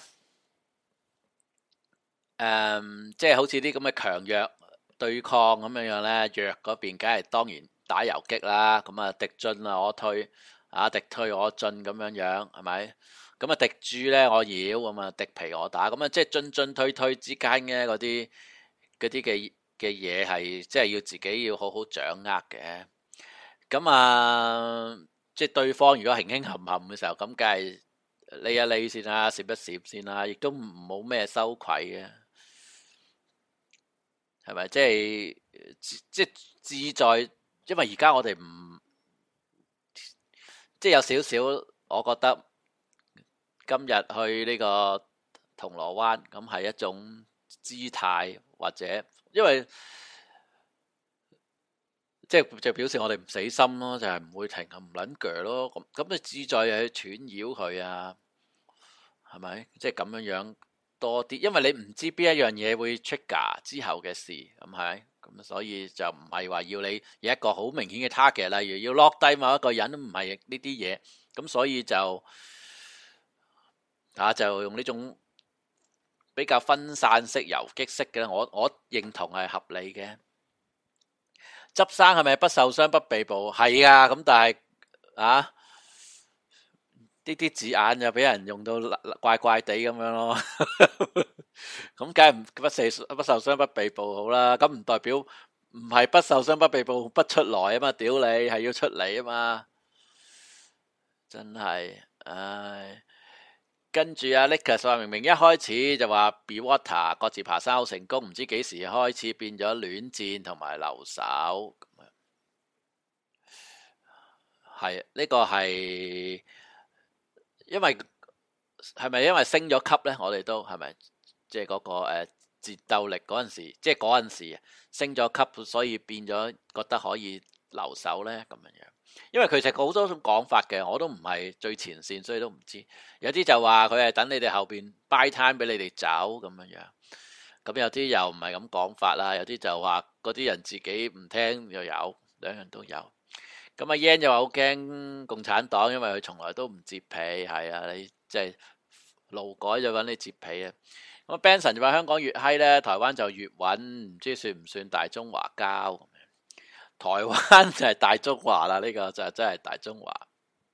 誒，即係好似啲咁嘅強弱對抗咁樣樣咧，弱嗰邊梗係當然打游擊啦。咁啊，敵進啊，我退。 啊，敵退我進咁樣樣係咪？咁啊敵駐咧我擾，咁啊敵疲我打，咁啊即係進進退退之間嘅嗰啲嗰啲嘅嘅嘢係即係要自己要好好掌握嘅。咁啊即係對方如果輕輕冚冚嘅時候，咁梗係匿一匿先啦，閃一閃先啦，亦都唔冇咩羞愧嘅，係咪？即係即係志在，因為而家我哋唔即係有少少，我覺得今日去呢個銅鑼灣咁係一種姿態，或者因為即係就表示我哋唔死心咯，就係、是、唔會停，唔撚腳咯。咁咁你志在係去串擾佢啊，係咪？即係咁樣樣多啲，因為你唔知邊一樣嘢會 trigger 之後嘅事，咁係咁，所以就唔係話要你有一個好明顯嘅 target，例如要落低某一個人，都唔係呢啲嘢。咁所以就啊，就用呢種比較分散式、游擊式嘅，我我認同係合理嘅。執生係咪不受傷不被捕？係啊，咁但係啊，呢啲字眼就俾人用到怪怪地咁樣咯。咁梗係唔不受不受傷不被捕好啦。咁唔代表唔係不受傷不被捕不出來啊嘛？屌你係要出嚟啊嘛！真係，唉。跟住阿 Nicholas 話明明一開始就話 Be Water 各自爬山好成功，唔知幾時開始變咗戀戰同埋留守。係呢個係因為係咪因為升咗級呢？我哋都係咪即係嗰個誒戰鬥力嗰陣時，即係嗰陣時升咗級，所以變咗覺得可以留守呢？咁樣樣。因為其實好多種講法嘅，我都唔係最前線，所以都唔知。有啲就話佢係等你哋後邊 buy time 俾你哋走咁樣樣，咁有啲又唔係咁講法啦。有啲就話嗰啲人自己唔聽又有，兩樣都有。咁阿 Yan 就話好驚共產黨，因為佢從來都唔接皮，係啊，你即係勞改就揾你接皮啊。咁 Benson 就話香港越閪呢，台灣就越穩，唔知算唔算大中華交？台灣就係大中華啦，呢個就真係大中華。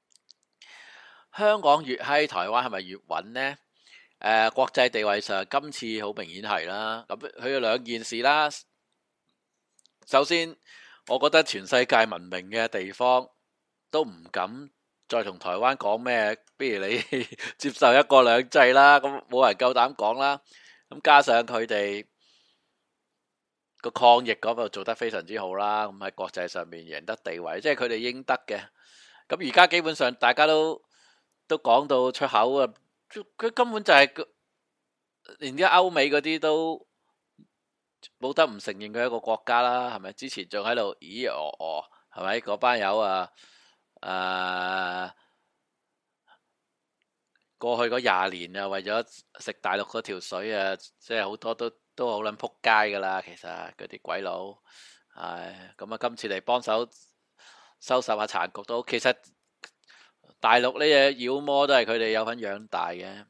香港越閪，台灣係咪越穩呢？誒，國際地位上今次好明顯係啦。咁佢有兩件事啦。首先，我覺得全世界文明嘅地方都唔敢再同台灣講咩，不如你接受一國兩制啦。咁冇人夠膽講啦。咁加上佢哋個抗疫嗰度做得非常之好啦，咁喺國際上面贏得地位，即係佢哋應得嘅。咁而家基本上大家都都講到出口啊，佢根本就係、是、連啲歐美嗰啲都冇得唔承認佢係一個國家啦，係咪？之前仲喺度咦哦哦，係咪？嗰班友啊，誒、啊，過去嗰廿年啊，為咗食大陸嗰條水啊，即係好多都。都好撚撲街噶啦，其實嗰啲鬼佬，唉，咁啊，今次嚟幫手收拾下殘局都，其實大陸呢嘢妖魔都係佢哋有份養大嘅，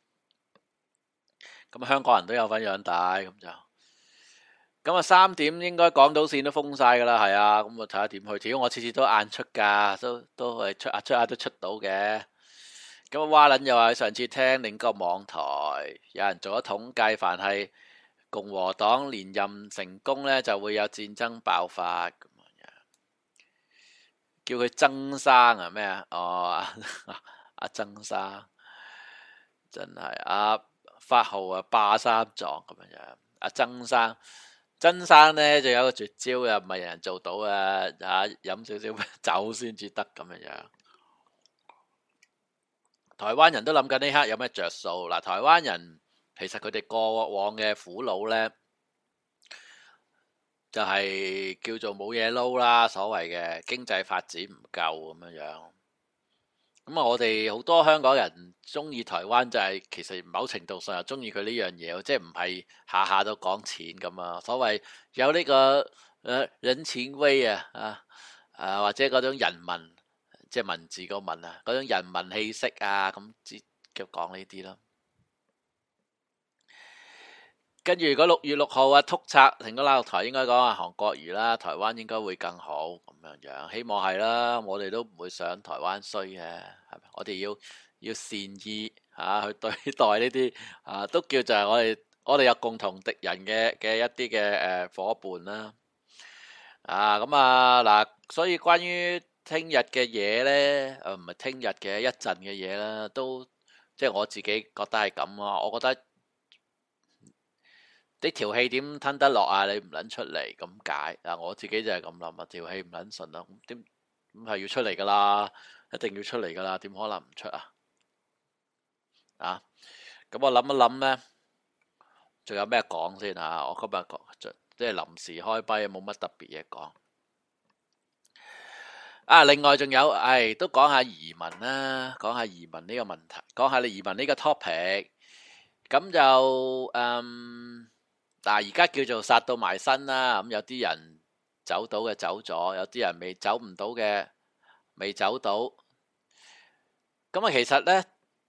咁香港人都有份養大，咁就，咁啊三點應該港島線都封晒噶啦，係啊，咁我睇下點去，只要我次次都晏出噶，都都係出下出下都出到嘅，咁啊蛙撚又話上次聽另一個網台有人做咗統計，凡係共和黨連任成功呢，就會有戰爭爆發咁樣，叫佢曾生啊咩啊？哦，阿曾生真係阿發號啊霸三狀咁樣，阿曾生曾生呢就有個絕招嘅，唔係人人做到啊！嚇飲少少酒先至得咁樣。台灣人都諗緊呢刻有咩着數嗱？台灣人其實佢哋過往嘅苦惱呢，就係叫做冇嘢撈啦，所謂嘅經濟發展唔夠咁樣樣。咁啊，我哋好多香港人中意台灣，就係其實某程度上又中意佢呢樣嘢，即係唔係下下都講錢咁啊。所謂有呢個誒人情味啊，啊啊或者嗰種人民，即係文字個文啊，嗰種人民氣息啊，咁只叫講呢啲咯。 跟住如果六月六號啊，禿拆成個拉落台，應該講啊韓國瑜啦，台灣應該會更好咁樣樣，希望係啦。我哋都唔會想台灣衰嘅，係咪？我哋要要善意嚇、啊、去對待呢啲啊，都叫就係我哋我哋有共同敵人嘅嘅一啲嘅誒夥伴啦。啊咁啊嗱，所以關於聽日嘅嘢呢，誒唔係聽日嘅一陣嘅嘢啦，都即係我自己覺得係咁啊，我覺得。啲條氣點吞得落啊？你唔撚出嚟咁解啊？我自己就係咁諗啊，條氣唔撚順啊，咁點咁係要出嚟噶啦，一定要出嚟噶啦，點可能唔出啊？啊，咁我諗一諗呢，仲有咩講先啊？我今日講即係臨時開跛，冇乜特別嘢講。啊，另外仲有，誒、哎，都講下移民啦，講下移民呢個問題，講下你移民呢個 topic，咁就嗯。但係而家叫做殺到埋身啦，咁有啲人走到嘅走咗，有啲人未走唔到嘅未走到。咁啊，其實呢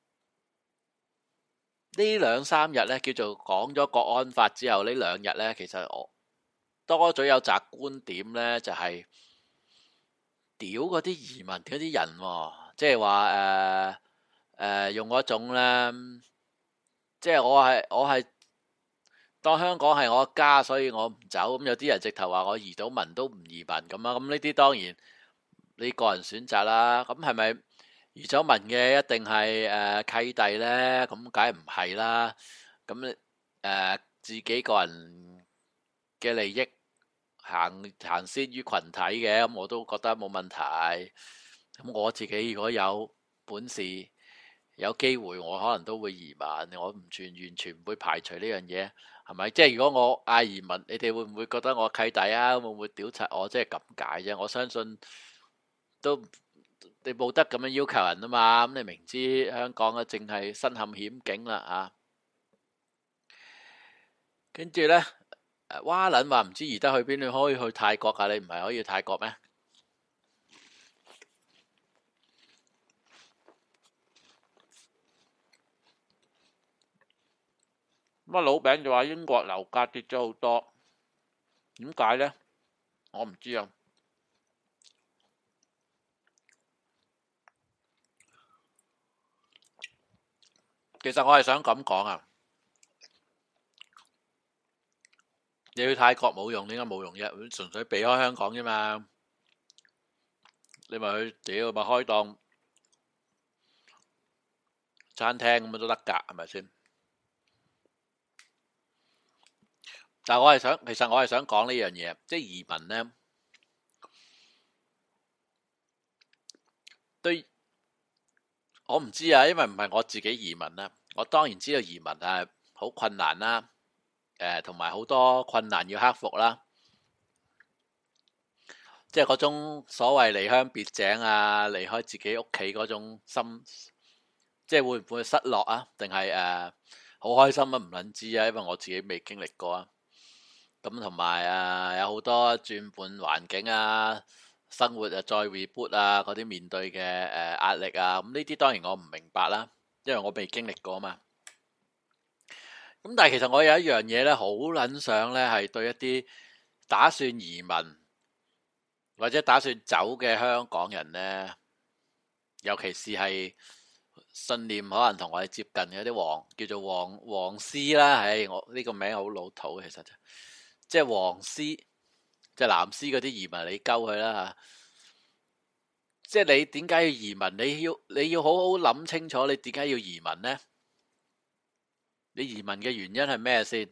呢兩三日呢，叫做講咗國安法之後，呢兩日呢，其實我多咗有集觀點呢，就係屌嗰啲移民嗰啲人，即係話誒誒用嗰種呢，即係我係我係。當香港係我家，所以我唔走。咁有啲人直頭話我移到民都唔移民咁啊。咁呢啲當然你個人選擇啦。咁係咪移咗民嘅一定係誒契弟呢？咁梗係唔係啦。咁誒自己個人嘅利益行行先於群體嘅，咁我都覺得冇問題。咁我自己如果有本事有機會，我可能都會移民。我唔全完全唔會排除呢樣嘢。係咪？即係如果我嗌移民，你哋會唔會覺得我契弟啊？會唔會屌柒我？即係咁解啫。我相信都你冇得咁樣要求人啊嘛。咁你明知香港啊，淨係身陷險境啦啊。跟住呢，蛙撚話唔知移得去邊，你可以去泰國啊？你唔係可以去泰國咩？咁啊，老餅就話英國樓價跌咗好多，點解呢？我唔知啊。其實我係想咁講啊，你去泰國冇用，點解冇用啫？純粹避開香港啫嘛。你咪去屌咪開檔餐廳咁都得㗎，係咪先？但係我係想，其實我係想講呢樣嘢，即係移民呢，對，我唔知啊，因為唔係我自己移民啦。我當然知道移民係好困難啦，誒，同埋好多困難要克服啦。即係嗰種所謂離鄉別井啊，離開自己屋企嗰種心，即係會唔會失落啊？定係誒好開心啊？唔撚知啊，因為我自己未經歷過啊。咁同埋啊，有好多轉換環境啊，生活啊再 reboot 啊，嗰啲面對嘅誒壓力啊，咁呢啲當然我唔明白啦，因為我未經歷過嘛。咁但係其實我有一樣嘢咧，好撚想咧，係對一啲打算移民或者打算走嘅香港人咧，尤其是係信念可能同我哋接近嘅啲黃叫做黃黃絲啦，唉，我呢個名好老土，其實就。即係黃絲，即係藍絲嗰啲移民，你鳩佢啦嚇。即係你點解要移民？你要你要好好諗清楚，你點解要移民呢？你移民嘅原因係咩先？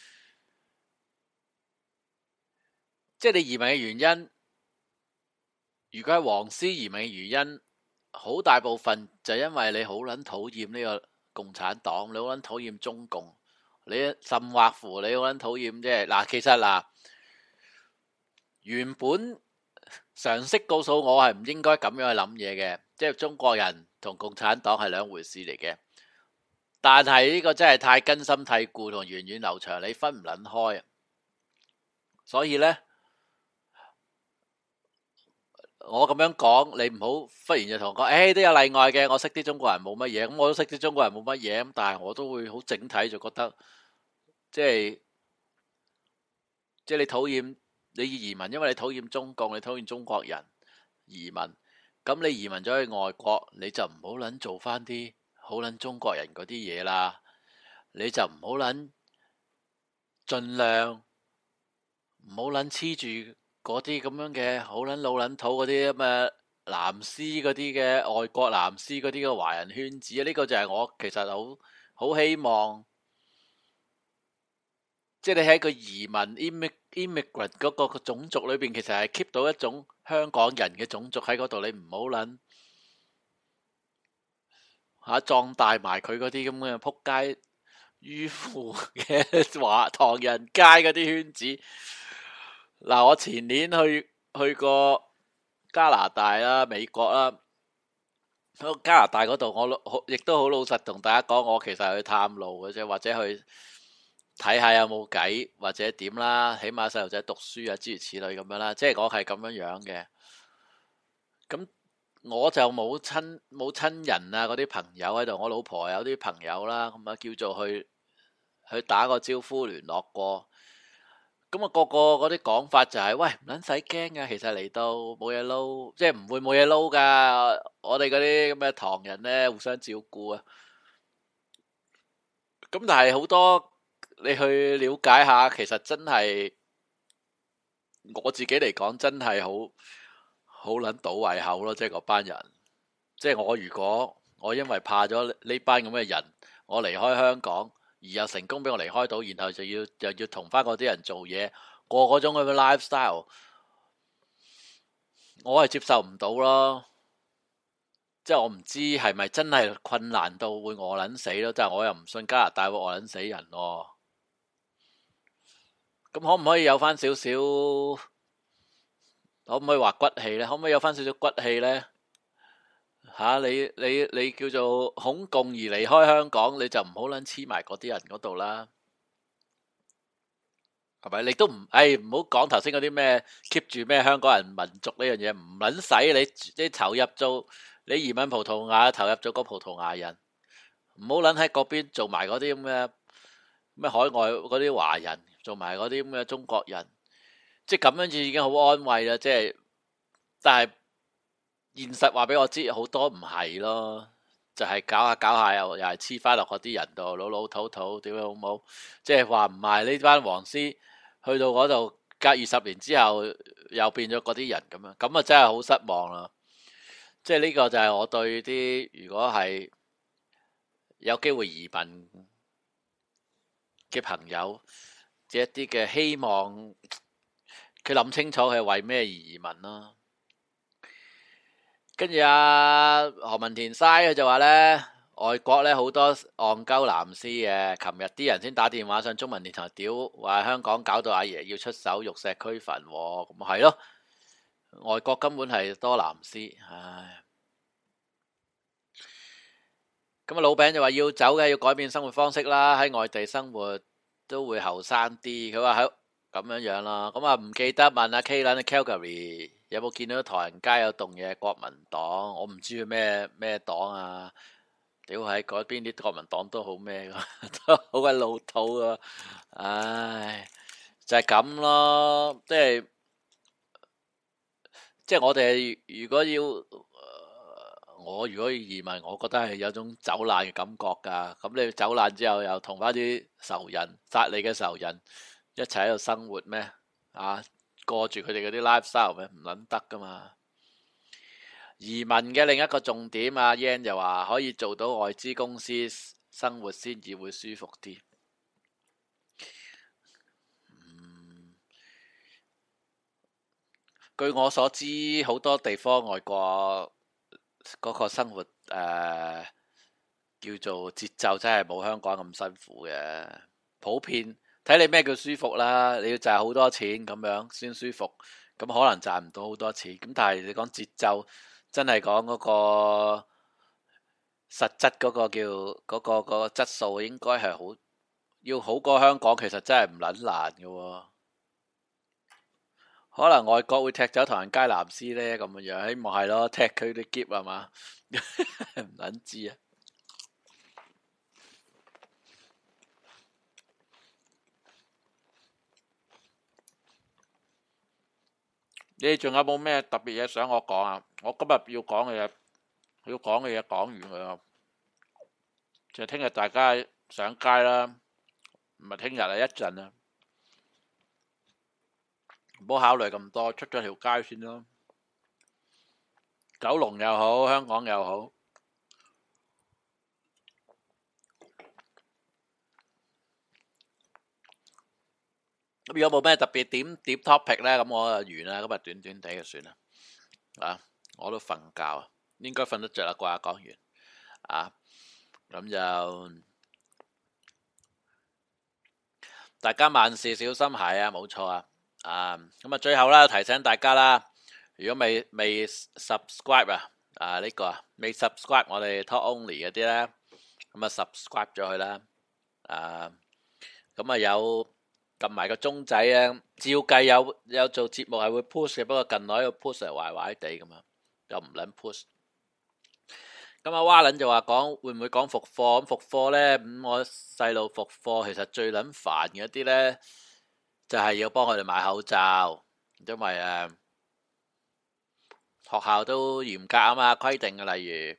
即係你移民嘅原因，如果係黃絲移民嘅原因，好大部分就係因為你好撚討厭呢個共產黨，你好撚討厭中共。你甚或乎你好撚討厭啫。嗱，其實嗱，原本常識告訴我係唔應該咁樣去諗嘢嘅，即係中國人同共產黨係兩回事嚟嘅。但係呢個真係太根深蒂固同源遠流長，你分唔撚開。所以呢，我咁樣講，你唔好忽然就同我講，誒都有例外嘅，我識啲中國人冇乜嘢，咁我都識啲中國人冇乜嘢，咁但係我都會好整體就覺得。 即係即係你討厭你移民，因為你討厭中共，你討厭中國人移民，咁你移民咗去外國，你就唔好撚做翻啲好撚中國人嗰啲嘢啦，你就唔好撚盡量唔好撚黐住嗰啲咁樣嘅好撚老撚土嗰啲咁嘅藍絲嗰啲嘅外國藍絲嗰啲嘅華人圈子啊！呢個就係我其實好好希望，即係你喺個移民 immigrant 嗰個個種族裏邊，其實係 keep 到一種香港人嘅種族喺嗰度，你唔好撚嚇壯大埋佢嗰啲咁嘅撲街迂腐嘅華唐人街嗰啲圈子。嗱，我前年去去過加拿大啦、美國啦，喺加拿大嗰度，我亦都好老實同大家講，我其實係去探路嘅啫，或者去睇下有冇計，或者點啦，起碼細路仔讀書啊，諸如此類咁樣啦，即係我係咁樣樣嘅。咁我就冇親冇親人啊，嗰啲朋友喺度，我老婆有啲朋友啦，咁啊叫做去去打個招呼聯絡過。咁啊，個個嗰啲講法就係、是，喂，唔撚使驚噶，其實嚟到冇嘢撈，即係唔會冇嘢撈噶。我哋嗰啲咁嘅唐人呢，互相照顧啊。咁但係好多你去了解下，其實真係我自己嚟講，真係好好撚倒胃口咯。即係嗰班人，即係我如果我因為怕咗呢班咁嘅人，我離開香港。而又成功俾我離開到，然後就要又要同翻嗰啲人做嘢，過嗰種咁嘅 lifestyle，我係接受唔到咯。即係我唔知係咪真係困難到會餓撚死咯，即係我又唔信加拿大會餓撚死人咯。咁可唔可以有翻少少？可唔可以話骨氣呢？可唔可以有翻少少骨氣呢？吓、啊、你你你叫做恐共而離開香港，你就唔好撚黐埋嗰啲人嗰度啦，係咪？你都唔，誒唔好講頭先嗰啲咩 keep 住咩香港人民族呢樣嘢，唔撚使你你投入做你移民葡萄牙，投入咗個葡萄牙人，唔好撚喺嗰邊做埋嗰啲咁嘅咩海外嗰啲華人，做埋嗰啲咁嘅中國人，即係咁樣就已經好安慰啦。即係，但係。現實話俾我知，好多唔係咯，就係、是、搞下搞下又又係黐翻落嗰啲人度，老老土土，屌好冇？即係話唔係呢班黃絲去到嗰度，隔二十年之後又變咗嗰啲人咁樣，咁啊真係好失望啦！即係呢個就係我對啲如果係有機會移民嘅朋友，即係一啲嘅希望，佢諗清楚佢係為咩而移民咯。跟住阿何文田嘥佢就話呢，外國呢好多戇鳩藍絲嘅，琴日啲人先打電話上中文電台屌，話香港搞到阿爺要出手玉石俱焚，咁係咯，外國根本係多藍絲，唉，咁啊老餅就話要走嘅，要改變生活方式啦，喺外地生活都會後生啲，佢話喺咁樣樣啦，咁啊唔記得問阿 K 啦 Calgary。有冇見到唐人街有棟嘢國民黨？我唔知佢咩咩黨啊！屌喺嗰邊啲國民黨都好咩噶，都好鬼老土啊！唉，就係咁咯，即係即係我哋如果要，我如果要移民，我覺得係有種走難嘅感覺噶。咁你走難之後又同翻啲仇人殺你嘅仇人一齊喺度生活咩？啊！過住佢哋嗰啲 lifestyle 咩？唔撚得噶嘛！移民嘅另一個重點啊 Yan 就話可以做到外資公司生活先至會舒服啲。嗯，據我所知，好多地方外國嗰個生活誒、呃、叫做節奏真係冇香港咁辛苦嘅，普遍。睇你咩叫舒服啦，你要賺好多錢咁樣先舒服，咁可能賺唔到好多錢。咁但係你講節奏，真係講嗰個實質嗰個叫嗰、嗰個、嗰個質素，應該係好要好過香港。其實真係唔撚難嘅喎，可能外國會踢走唐人街藍絲呢咁嘅樣，希望係咯，踢佢啲劫係嘛，唔撚知啊。 你仲有冇咩特別嘢想我講啊？我今日要講嘅嘢，要講嘅嘢講完佢啦，就聽日大家上街啦，唔係聽日啊，一陣啊，唔好考慮咁多，出咗條街先咯。九龍又好，香港又好。咁如果冇咩特別點點 topic 咧，咁我就完啦。今日短短地就算啦。啊，我都瞓覺啊，應該瞓得着啦啩。講完啊，咁就大家萬事小心係啊，冇錯啊。啊，咁啊，最後啦，提醒大家啦，如果未未 subscribe 啊，啊呢個啊未 subscribe 我哋 Talk Only 嗰啲咧，咁啊 subscribe 咗佢啦。啊，咁啊有。撳埋個鐘仔啊！照計有有做節目係會 push 嘅，不過近來個 push 係壞壞地咁啊，又唔撚 push。咁阿蛙撚就話講會唔會講復課？咁復課咧，咁我細路復課其實最撚煩嘅一啲咧，就係要幫佢哋買口罩，因為誒學校都嚴格啊嘛，規定嘅，例如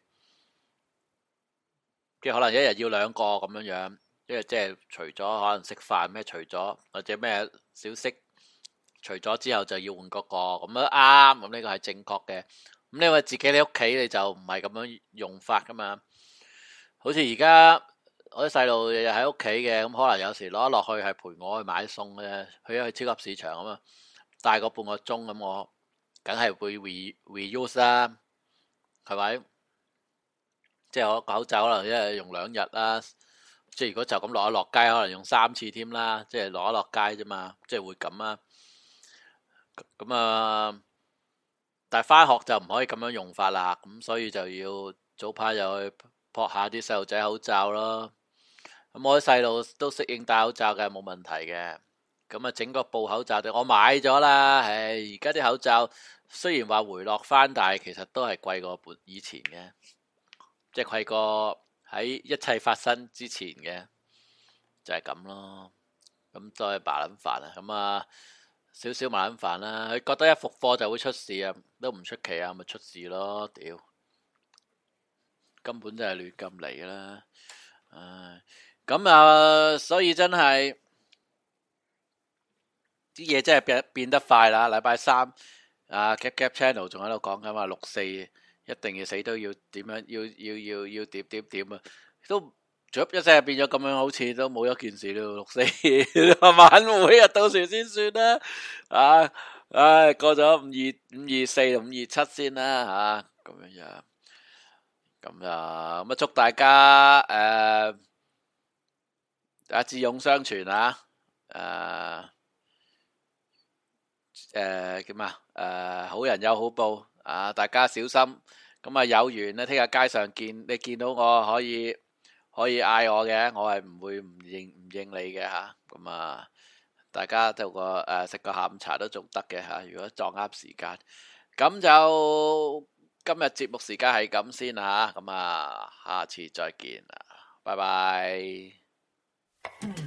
即係可能一日要兩個咁樣樣。因為即係除咗可能食飯咩，除咗或者咩小息，除咗之後就要換嗰個，咁樣啱，咁呢個係正確嘅。咁你話自己你屋企你就唔係咁樣用法噶嘛？好似而家我啲細路日日喺屋企嘅，咁可能有時攞落去係陪我去買餸嘅，去去超級市場啊嘛，帶個半個鐘咁，我梗係會 re reuse 啦，係咪？即係我口罩可能一日用兩日啦。即係如果就咁落一落街，可能用三次添啦。即係落一落街啫嘛，即係會咁啊。咁啊，但係翻學就唔可以咁樣用法啦。咁所以就要早排又去撲下啲細路仔口罩咯。咁我啲細路都適應戴口罩嘅，冇問題嘅。咁啊，整個布口罩我買咗啦。唉，而家啲口罩雖然話回落翻，但係其實都係貴過以前嘅，即係貴過喺一切發生之前嘅，就係咁咯。咁都係麻撚煩啊。咁啊，少少麻撚煩啦。佢覺得一復課就會出事啊，都唔出奇啊，咪出事咯。屌，根本就係亂咁嚟啦。唉，咁啊，所以真係啲嘢真係變變得快啦。禮拜三啊，Gap Gap Channel 仲喺度講緊話六四一定要死都要點樣，要要要要點點點啊，都。一聲變咗咁樣，好似都冇一件事咯。六四晚會啊，到時先算啦。啊，唉，過咗五二五二四五二七先啦，吓咁樣樣。咁啊，咁啊，祝大家誒啊智勇雙全啊，誒誒叫咩啊？誒好人有好報啊！大家小心。咁啊，有緣咧，聽日街上見你見到我可以。可以嗌我嘅，我係唔會唔認唔認你嘅吓。咁啊，大家做個誒食個下午茶都仲得嘅吓。如果撞啱時間，咁就今日節目時間係咁先啦吓。咁啊，下次再見啦，拜拜。